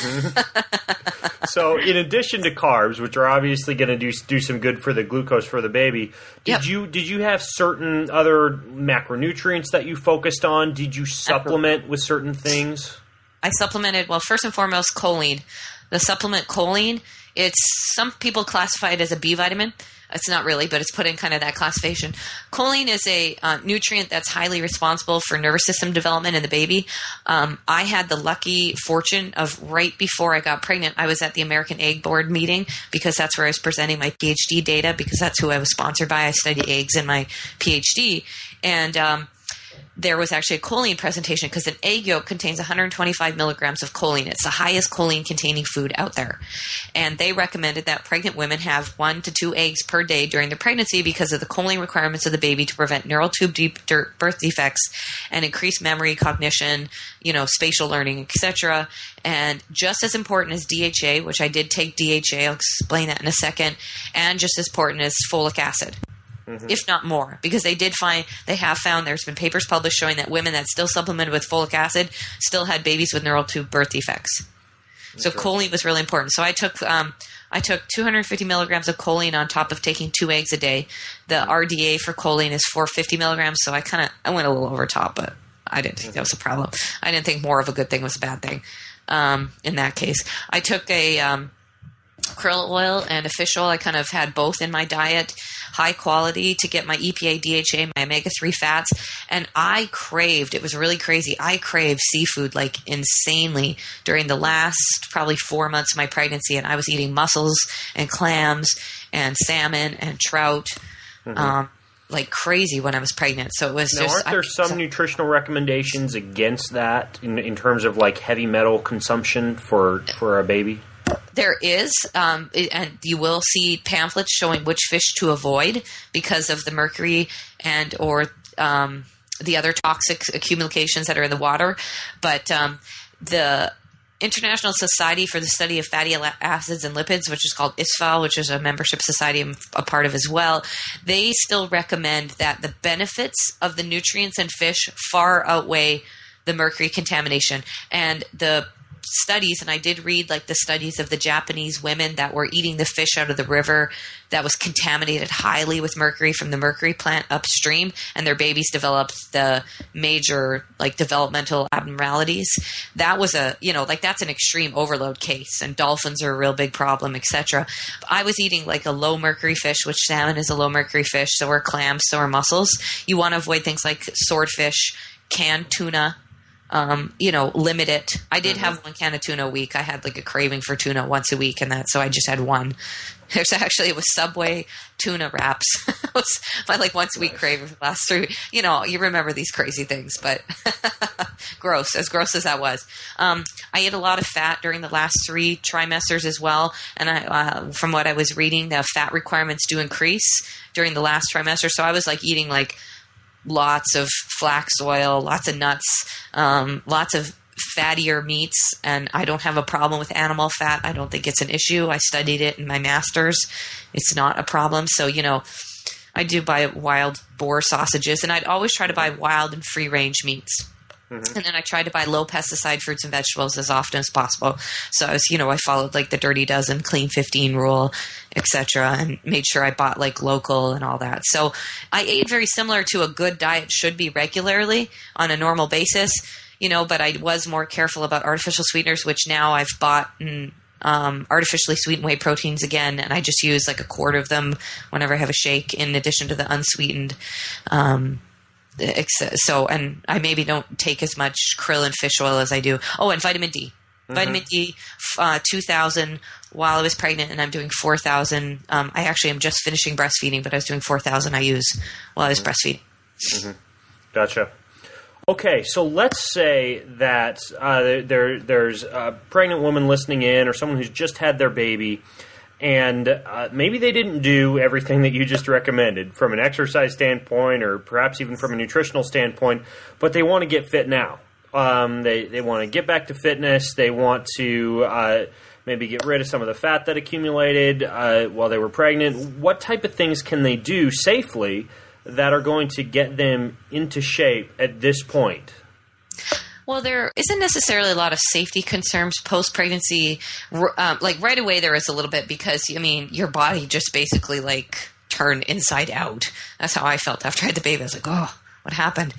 Mm-hmm. So, in addition to carbs, which are obviously going to do do some good for the glucose for the baby, did yep. you did you have certain other macronutrients that you focused on? Did you supplement with certain things? I supplemented, well, first and foremost, choline. The supplement choline, it's, some people classify it as a B vitamin. It's not really, but it's put in kind of that classification. Choline is a uh, nutrient that's highly responsible for nervous system development in the baby. Um, I had the lucky fortune of, right before I got pregnant, I was at the American Egg Board meeting, because that's where I was presenting my PhD data, because that's who I was sponsored by. I study eggs in my PhD. And um, there was actually a choline presentation, because an egg yolk contains one hundred twenty-five milligrams of choline. It's the highest choline-containing food out there. And they recommended that pregnant women have one to two eggs per day during their pregnancy, because of the choline requirements of the baby to prevent neural tube de- birth defects and increase memory, cognition, you know, spatial learning, et cetera. And just as important as D H A, which I did take D H A, I'll explain that in a second, and just as important as folic acid. Mm-hmm. If not more, because they did find, they have found, there's been papers published showing that women that still supplemented with folic acid still had babies with neural tube birth defects. So okay. Choline was really important. So I took, um, I took two hundred fifty milligrams of choline on top of taking two eggs a day. The R D A for choline is four hundred fifty milligrams. So I kind of, I went a little over top, but I didn't think that was a problem. I didn't think more of a good thing was a bad thing. Um, in that case, I took a, um, krill oil and a fish oil. I kind of had both in my diet, high quality, to get my E P A, D H A, my omega three fats. And I craved, it was really crazy, I craved seafood like insanely during the last probably four months of my pregnancy. And I was eating mussels and clams and salmon and trout mm-hmm. um, like crazy when I was pregnant. So it was now, just... Aren't there I, some so, nutritional recommendations against that in, in terms of like heavy metal consumption for, for a baby? There is, um, and you will see pamphlets showing which fish to avoid because of the mercury and or um, the other toxic accumulations that are in the water. But um, the International Society for the Study of Fatty Acids and Lipids, which is called I S F A L, which is a membership society I'm a part of as well, they still recommend that the benefits of the nutrients in fish far outweigh the mercury contamination. And the studies, and I did read like the studies of the Japanese women that were eating the fish out of the river that was contaminated highly with mercury from the mercury plant upstream, and their babies developed the major like developmental abnormalities. That was a, you know, like that's an extreme overload case, and dolphins are a real big problem, et cetera. I was eating like a low mercury fish, which salmon is a low mercury fish, so are clams, so are mussels. You want to avoid things like swordfish, canned tuna, um, you know, limit it. I did mm-hmm. have one can of tuna a week. I had like a craving for tuna once a week, and that so I just had one. There's actually it was Subway tuna wraps. It was my like once a week nice. craving for the last three. You know, you remember these crazy things, but gross, as gross as that was. Um, I ate a lot of fat during the last three trimesters as well, and I, uh, from what I was reading, the fat requirements do increase during the last trimester. So I was like eating like lots of flax oil, lots of nuts, um, lots of fattier meats, and I don't have a problem with animal fat. I don't think it's an issue. I studied it in my master's. It's not a problem. So, you know, I do buy wild boar sausages, and I'd always try to buy wild and free-range meats. Mm-hmm. And then I tried to buy low pesticide fruits and vegetables as often as possible. So I was, you know, I followed like the Dirty Dozen, Clean fifteen rule, et cetera, and made sure I bought like local and all that. So I ate very similar to a good diet should be regularly on a normal basis, you know, but I was more careful about artificial sweeteners, which now I've bought and um, artificially sweetened whey proteins again, and I just use like a quart of them whenever I have a shake in addition to the unsweetened. Um, So, and I maybe don't take as much krill and fish oil as I do. Oh, and vitamin D. Mm-hmm. Vitamin D, uh, two thousand while I was pregnant, and I'm doing four thousand. Um, I actually am just finishing breastfeeding, but I was doing four thousand I use while I was mm-hmm. breastfeeding. Mm-hmm. Gotcha. Okay, so let's say that uh, there, there's a pregnant woman listening in, or someone who's just had their baby, and uh, maybe they didn't do everything that you just recommended from an exercise standpoint or perhaps even from a nutritional standpoint, but they want to get fit now. Um, they, they want to get back to fitness. They want to uh, maybe get rid of some of the fat that accumulated uh, while they were pregnant. What type of things can they do safely that are going to get them into shape at this point? Well, there isn't necessarily a lot of safety concerns post-pregnancy. Um, like right away there is a little bit because, I mean, your body just basically like turned inside out. That's how I felt after I had the baby. I was like, oh, what happened?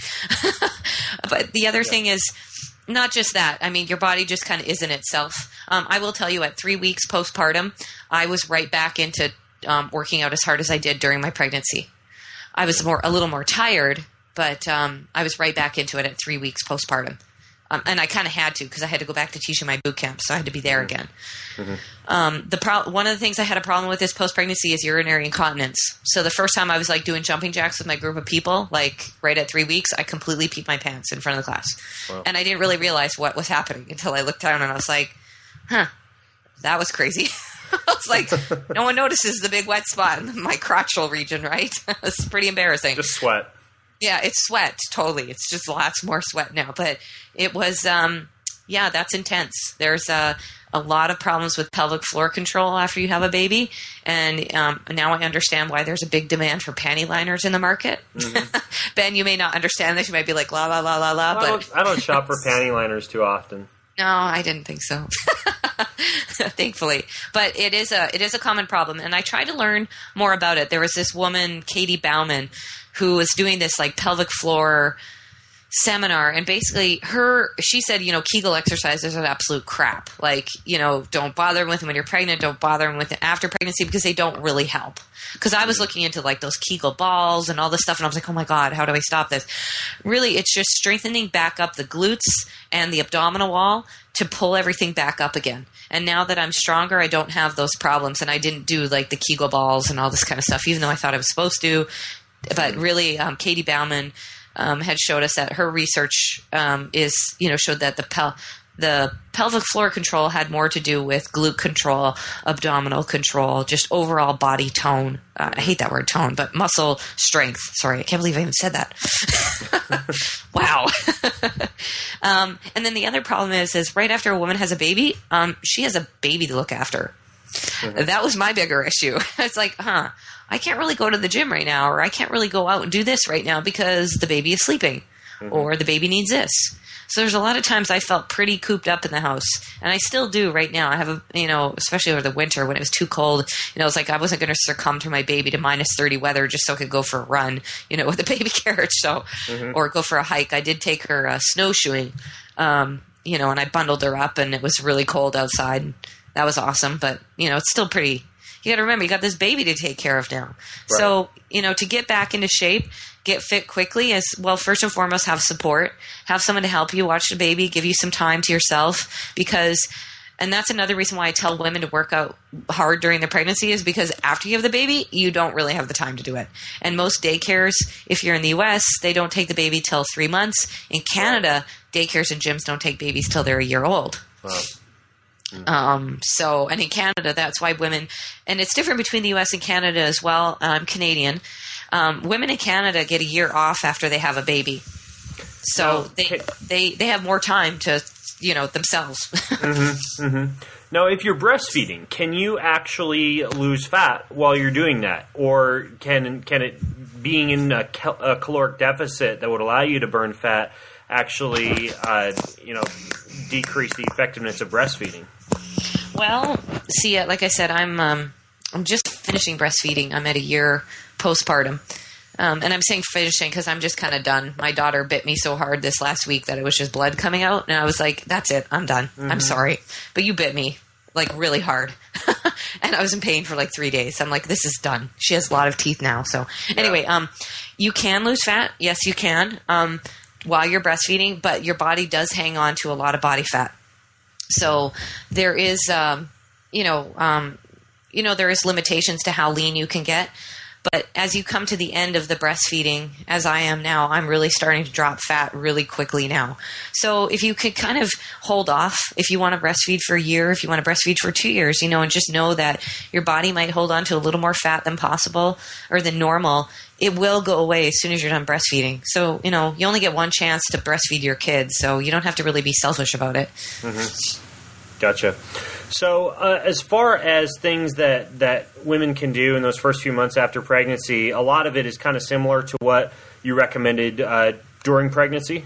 But the other yeah. thing is not just that. I mean, your body just kind of isn't itself. Um, I will tell you at three weeks postpartum, I was right back into um, working out as hard as I did during my pregnancy. I was more a little more tired, but um, I was right back into it at three weeks postpartum. Um, and I kind of had to because I had to go back to teaching my boot camp, so I had to be there again. Mm-hmm. Um, the pro- one of the things I had a problem with this post-pregnancy is urinary incontinence. So the first time I was like doing jumping jacks with my group of people, like right at three weeks, I completely peed my pants in front of the class. Wow. And I didn't really realize what was happening until I looked down and I was like, huh, that was crazy. I was like, no one notices the big wet spot in my crotchal region, right? It's pretty embarrassing. Just sweat. Yeah, it's sweat, totally. It's just lots more sweat now. But it was, um, yeah, that's intense. There's a, a lot of problems with pelvic floor control after you have a baby. And um, now I understand why there's a big demand for panty liners in the market. Mm-hmm. Ben, you may not understand this. You might be like, la, la, la, la, la. Well, but I don't, I don't shop for panty liners too often. No, I didn't think so. Thankfully. But it is a it is a common problem. And I tried to learn more about it. There was this woman, Katie Bauman, who was doing this like pelvic floor seminar, and basically her she said, you know, Kegel exercises are absolute crap. Like, you know, don't bother with them when you're pregnant, don't bother them with it after pregnancy because they don't really help. Because I was looking into like those Kegel balls and all this stuff, and I was like, oh my God, how do I stop this? Really, it's just strengthening back up the glutes and the abdominal wall to pull everything back up again. And now that I'm stronger, I don't have those problems, and I didn't do like the Kegel balls and all this kind of stuff, even though I thought I was supposed to. But really, um, Katie Bauman um, had showed us that her research um, is, you know, showed that the pel- the pelvic floor control had more to do with glute control, abdominal control, just overall body tone. Uh, I hate that word tone, but muscle strength. Sorry, I can't believe I even said that. Wow. um, and then the other problem is, is right after a woman has a baby, um, she has a baby to look after. Mm-hmm. That was my bigger issue. It's like, huh, I can't really go to the gym right now, or I can't really go out and do this right now because the baby is sleeping, mm-hmm. or the baby needs this. So there's a lot of times I felt pretty cooped up in the house, and I still do right now. I have a, you know, especially over the winter when it was too cold, you know, it's like I wasn't going to succumb to my baby to minus thirty weather just so I could go for a run, you know, with the baby carriage. So, mm-hmm. or go for a hike. I did take her uh, snowshoeing, um, you know, and I bundled her up, and it was really cold outside. That was awesome, but you know, it's still pretty, you got to remember, you got this baby to take care of now. Right. So, you know, to get back into shape, get fit quickly is, well, first and foremost, have support, have someone to help you watch the baby, give you some time to yourself, because, and that's another reason why I tell women to work out hard during their pregnancy, is because after you have the baby, you don't really have the time to do it. And most daycares, if you're in the U S, they don't take the baby till three months. In Canada, daycares and gyms don't take babies till they're a year old. Wow. Um, so, and in Canada, that's why women, and it's different between the U S and Canada as well. I'm Canadian. Um, women in Canada get a year off after they have a baby. So oh, they, they, they have more time to, you know, themselves. mm-hmm, mm-hmm. Now, if you're breastfeeding, can you actually lose fat while you're doing that? Or can, can it, being in a, cal- a caloric deficit that would allow you to burn fat, actually, uh, you know, decrease the effectiveness of breastfeeding? Well, see, like I said, I'm um, I'm just finishing breastfeeding. I'm at a year postpartum. Um, and I'm saying finishing because I'm just kind of done. My daughter bit me so hard this last week that it was just blood coming out. And I was like, that's it. I'm done. Mm-hmm. I'm sorry. But you bit me like really hard. And I was in pain for like three days. I'm like, this is done. She has a lot of teeth now. So anyway, yeah. um, you can lose fat. Yes, you can um, while you're breastfeeding. But your body does hang on to a lot of body fat. So there is, um, you know, um, you know, there is limitations to how lean you can get. But as you come to the end of the breastfeeding, as I am now, I'm really starting to drop fat really quickly now. So if you could kind of hold off, if you want to breastfeed for a year, if you want to breastfeed for two years, you know, and just know that your body might hold on to a little more fat than possible or than normal, it will go away as soon as you're done breastfeeding. So, you know, you only get one chance to breastfeed your kids, so you don't have to really be selfish about it. Mm-hmm. Gotcha. So uh, as far as things that, that women can do in those first few months after pregnancy, a lot of it is kind of similar to what you recommended uh, during pregnancy?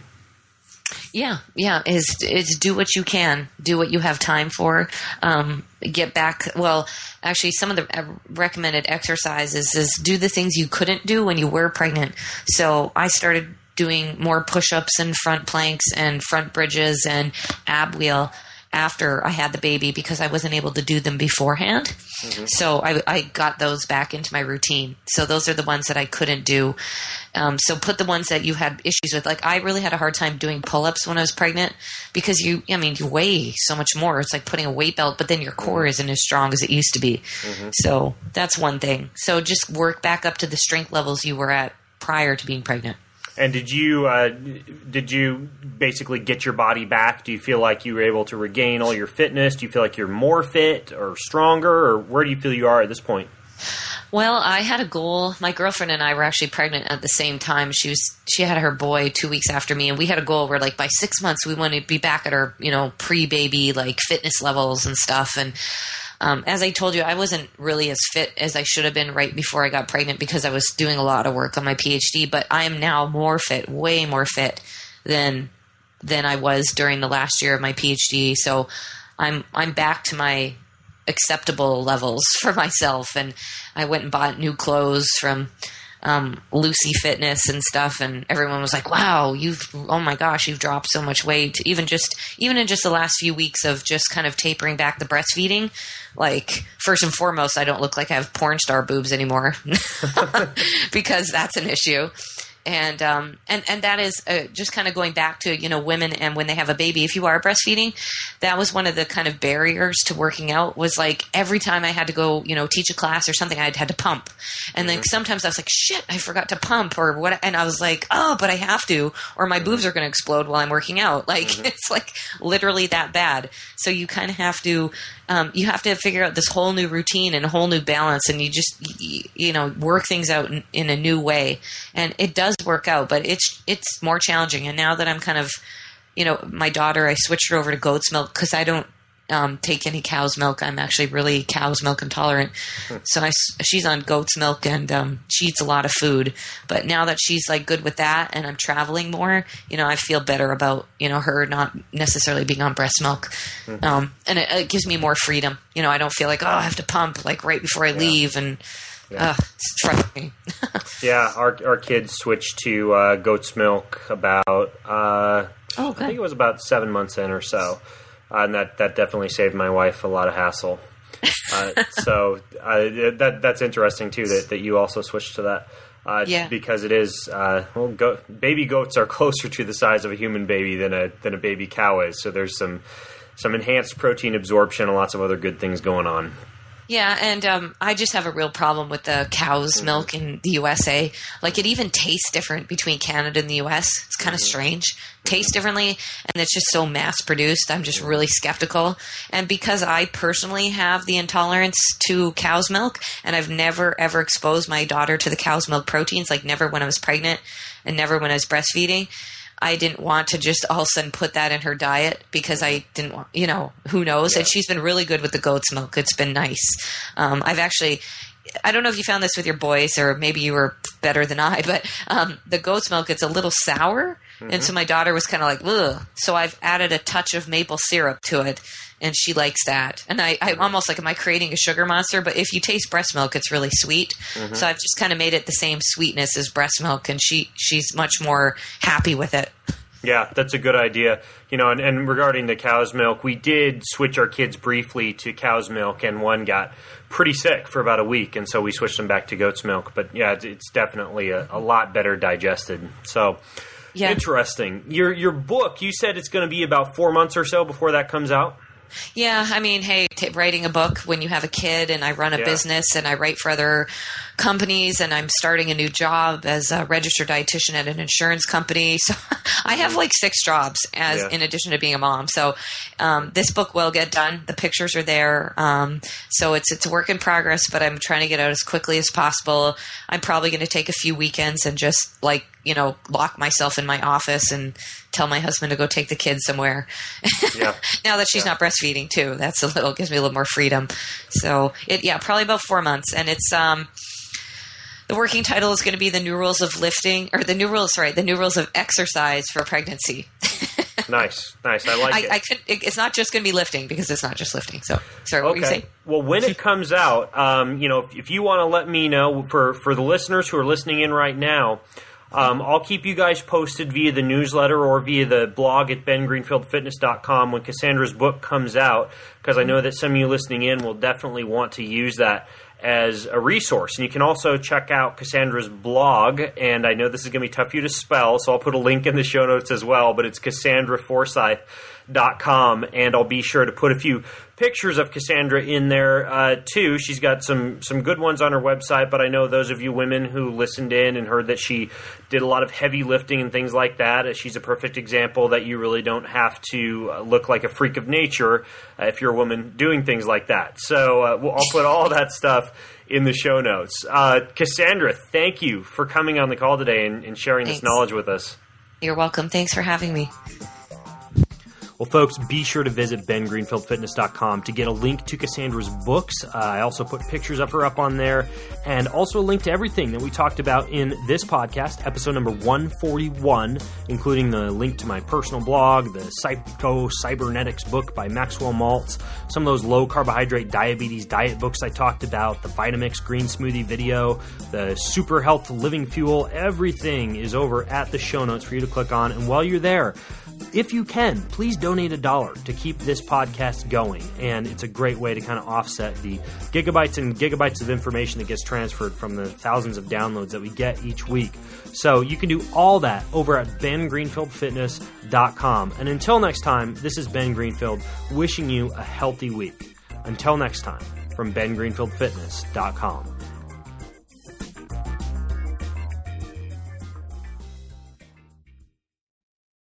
Yeah, yeah. Is is do what you can, do what you have time for. Um, get back. Well, actually, some of the recommended exercises is do the things you couldn't do when you were pregnant. So I started doing more push-ups and front planks and front bridges and ab wheel after I had the baby because I wasn't able to do them beforehand. Mm-hmm. So I, I got those back into my routine. So those are the ones that I couldn't do. Um, so put the ones that you had issues with. Like I really had a hard time doing pull-ups when I was pregnant because you, I mean, you weigh so much more. It's like putting a weight belt, but then your core isn't as strong as it used to be. Mm-hmm. So that's one thing. So just work back up to the strength levels you were at prior to being pregnant. And did you uh, did you basically get your body back? Do you feel like you were able to regain all your fitness? Do you feel like you're more fit or stronger? Or where do you feel you are at this point? Well, I had a goal. My girlfriend and I were actually pregnant at the same time. She was she had her boy two weeks after me, and we had a goal where, like, by six months we wanted to be back at our, you know, pre-baby like fitness levels and stuff. And Um, as I told you, I wasn't really as fit as I should have been right before I got pregnant because I was doing a lot of work on my PhD, but I am now more fit, way more fit than than I was during the last year of my PhD. So I'm I'm back to my acceptable levels for myself, and I went and bought new clothes from um, Lucy Fitness and stuff, and everyone was like, wow, you've, oh my gosh, you've dropped so much weight. Even just, even in just the last few weeks of just kind of tapering back the breastfeeding, like, first and foremost, I don't look like I have porn star boobs anymore because that's an issue. And, um, and, and that is uh, just kind of going back to, you know, women and when they have a baby, if you are breastfeeding, that was one of the kind of barriers to working out was like every time I had to go, you know, teach a class or something, I had to pump. And then mm-hmm. sometimes I was like, shit, I forgot to pump or what. And I was like, oh, but I have to, or my mm-hmm. boobs are going to explode while I'm working out. Like mm-hmm. it's like literally that bad. So you kind of have to, um, you have to figure out this whole new routine and a whole new balance. And you just, you, you know, work things out in, in a new way. And it does work out, but it's it's more challenging. And now that I'm kind of, you know, my daughter, I switched her over to goat's milk because I don't um, take any cow's milk. I'm actually really cow's milk intolerant. Hmm. So I, she's on goat's milk and um, she eats a lot of food. But now that she's like good with that and I'm traveling more, you know, I feel better about, you know, her not necessarily being on breast milk. Mm-hmm. Um, and it, it gives me more freedom. You know, I don't feel like, oh, I have to pump like right before I yeah. leave and Yeah. Uh, it's frustrating. yeah, our our kids switched to uh, goat's milk about, uh, oh, I think it was about seven months in or so. Uh, and that, that definitely saved my wife a lot of hassle. Uh, so uh, that that's interesting too that, that you also switched to that. Uh, yeah. Because it is, uh, well, go, baby goats are closer to the size of a human baby than a than a baby cow is. So there's some some enhanced protein absorption and lots of other good things going on. Yeah, and um, I just have a real problem with the cow's milk in the U S A. Like, it even tastes different between Canada and the U S. It's kind of mm-hmm. strange. Tastes differently, and it's just so mass-produced. I'm just really skeptical. And because I personally have the intolerance to cow's milk, and I've never, ever exposed my daughter to the cow's milk proteins, like never when I was pregnant and never when I was breastfeeding, I didn't want to just all of a sudden put that in her diet because I didn't want, you know, who knows? Yeah. And she's been really good with the goat's milk. It's been nice. Um, I've actually, I don't know if you found this with your boys or maybe you were better than I, but um, the goat's milk, it's a little sour. Mm-hmm. And so my daughter was kind of like, ugh. So I've added a touch of maple syrup to it. And she likes that. And I, I'm almost like, am I creating a sugar monster? But if you taste breast milk, it's really sweet. Mm-hmm. So I've just kind of made it the same sweetness as breast milk. And she she's much more happy with it. Yeah, that's a good idea. You know, and, and regarding the cow's milk, we did switch our kids briefly to cow's milk, and one got pretty sick for about a week. And so we switched them back to goat's milk. But yeah, it's, it's definitely a, a lot better digested. So yeah. Interesting. Your, your book, you said it's going to be about four months or so before that comes out? Yeah, I mean, hey, t- writing a book when you have a kid, and I run a yeah. business, and I write for other companies, and I'm starting a new job as a registered dietitian at an insurance company. So I have like six jobs as yeah. in addition to being a mom. So um, this book will get done. The pictures are there. Um, so it's it's a work in progress, but I'm trying to get out as quickly as possible. I'm probably going to take a few weekends and just like, you know, lock myself in my office and tell my husband to go take the kids somewhere. Yeah. Now that she's yeah. not breastfeeding too, that's a little, gives me a little more freedom. So it, yeah, probably about four months. And it's, um, the working title is going to be The New Rules of Lifting, or the new rules, sorry, The New Rules of Exercise for Pregnancy. Nice, nice. I like I, it. I could, it. It's not just going to be lifting because it's not just lifting. So, sorry, what okay. were you saying? Well, when it comes out, um, you know, if, if you want to let me know, for, for the listeners who are listening in right now, Um, I'll keep you guys posted via the newsletter or via the blog at ben greenfield fitness dot com when Cassandra's book comes out, because I know that some of you listening in will definitely want to use that as a resource. And you can also check out Cassandra's blog, and I know this is going to be tough for you to spell, so I'll put a link in the show notes as well, but it's cassandra forsyth dot com, and I'll be sure to put a few pictures of Cassandra in there uh, too. She's got some some good ones on her website, but I know those of you women who listened in and heard that she did a lot of heavy lifting and things like that, she's a perfect example that you really don't have to look like a freak of nature uh, if you're a woman doing things like that. So uh, we'll, I'll put all that stuff in the show notes. Uh, Cassandra, thank you for coming on the call today and, and sharing Thanks. This knowledge with us. You're welcome. Thanks for having me. Well, folks, be sure to visit ben greenfield fitness dot com to get a link to Cassandra's books. Uh, I also put pictures of her up on there, and also a link to everything that we talked about in this podcast, episode number one forty-one, including the link to my personal blog, the Psycho Cybernetics book by Maxwell Maltz, some of those low-carbohydrate diabetes diet books I talked about, the Vitamix green smoothie video, the Super Health Living Fuel. Everything is over at the show notes for you to click on, and while you're there, if you can, please donate a dollar to keep this podcast going. And it's a great way to kind of offset the gigabytes and gigabytes of information that gets transferred from the thousands of downloads that we get each week. So you can do all that over at ben greenfield fitness dot com. And until next time, this is Ben Greenfield wishing you a healthy week. Until next time, from ben greenfield fitness dot com.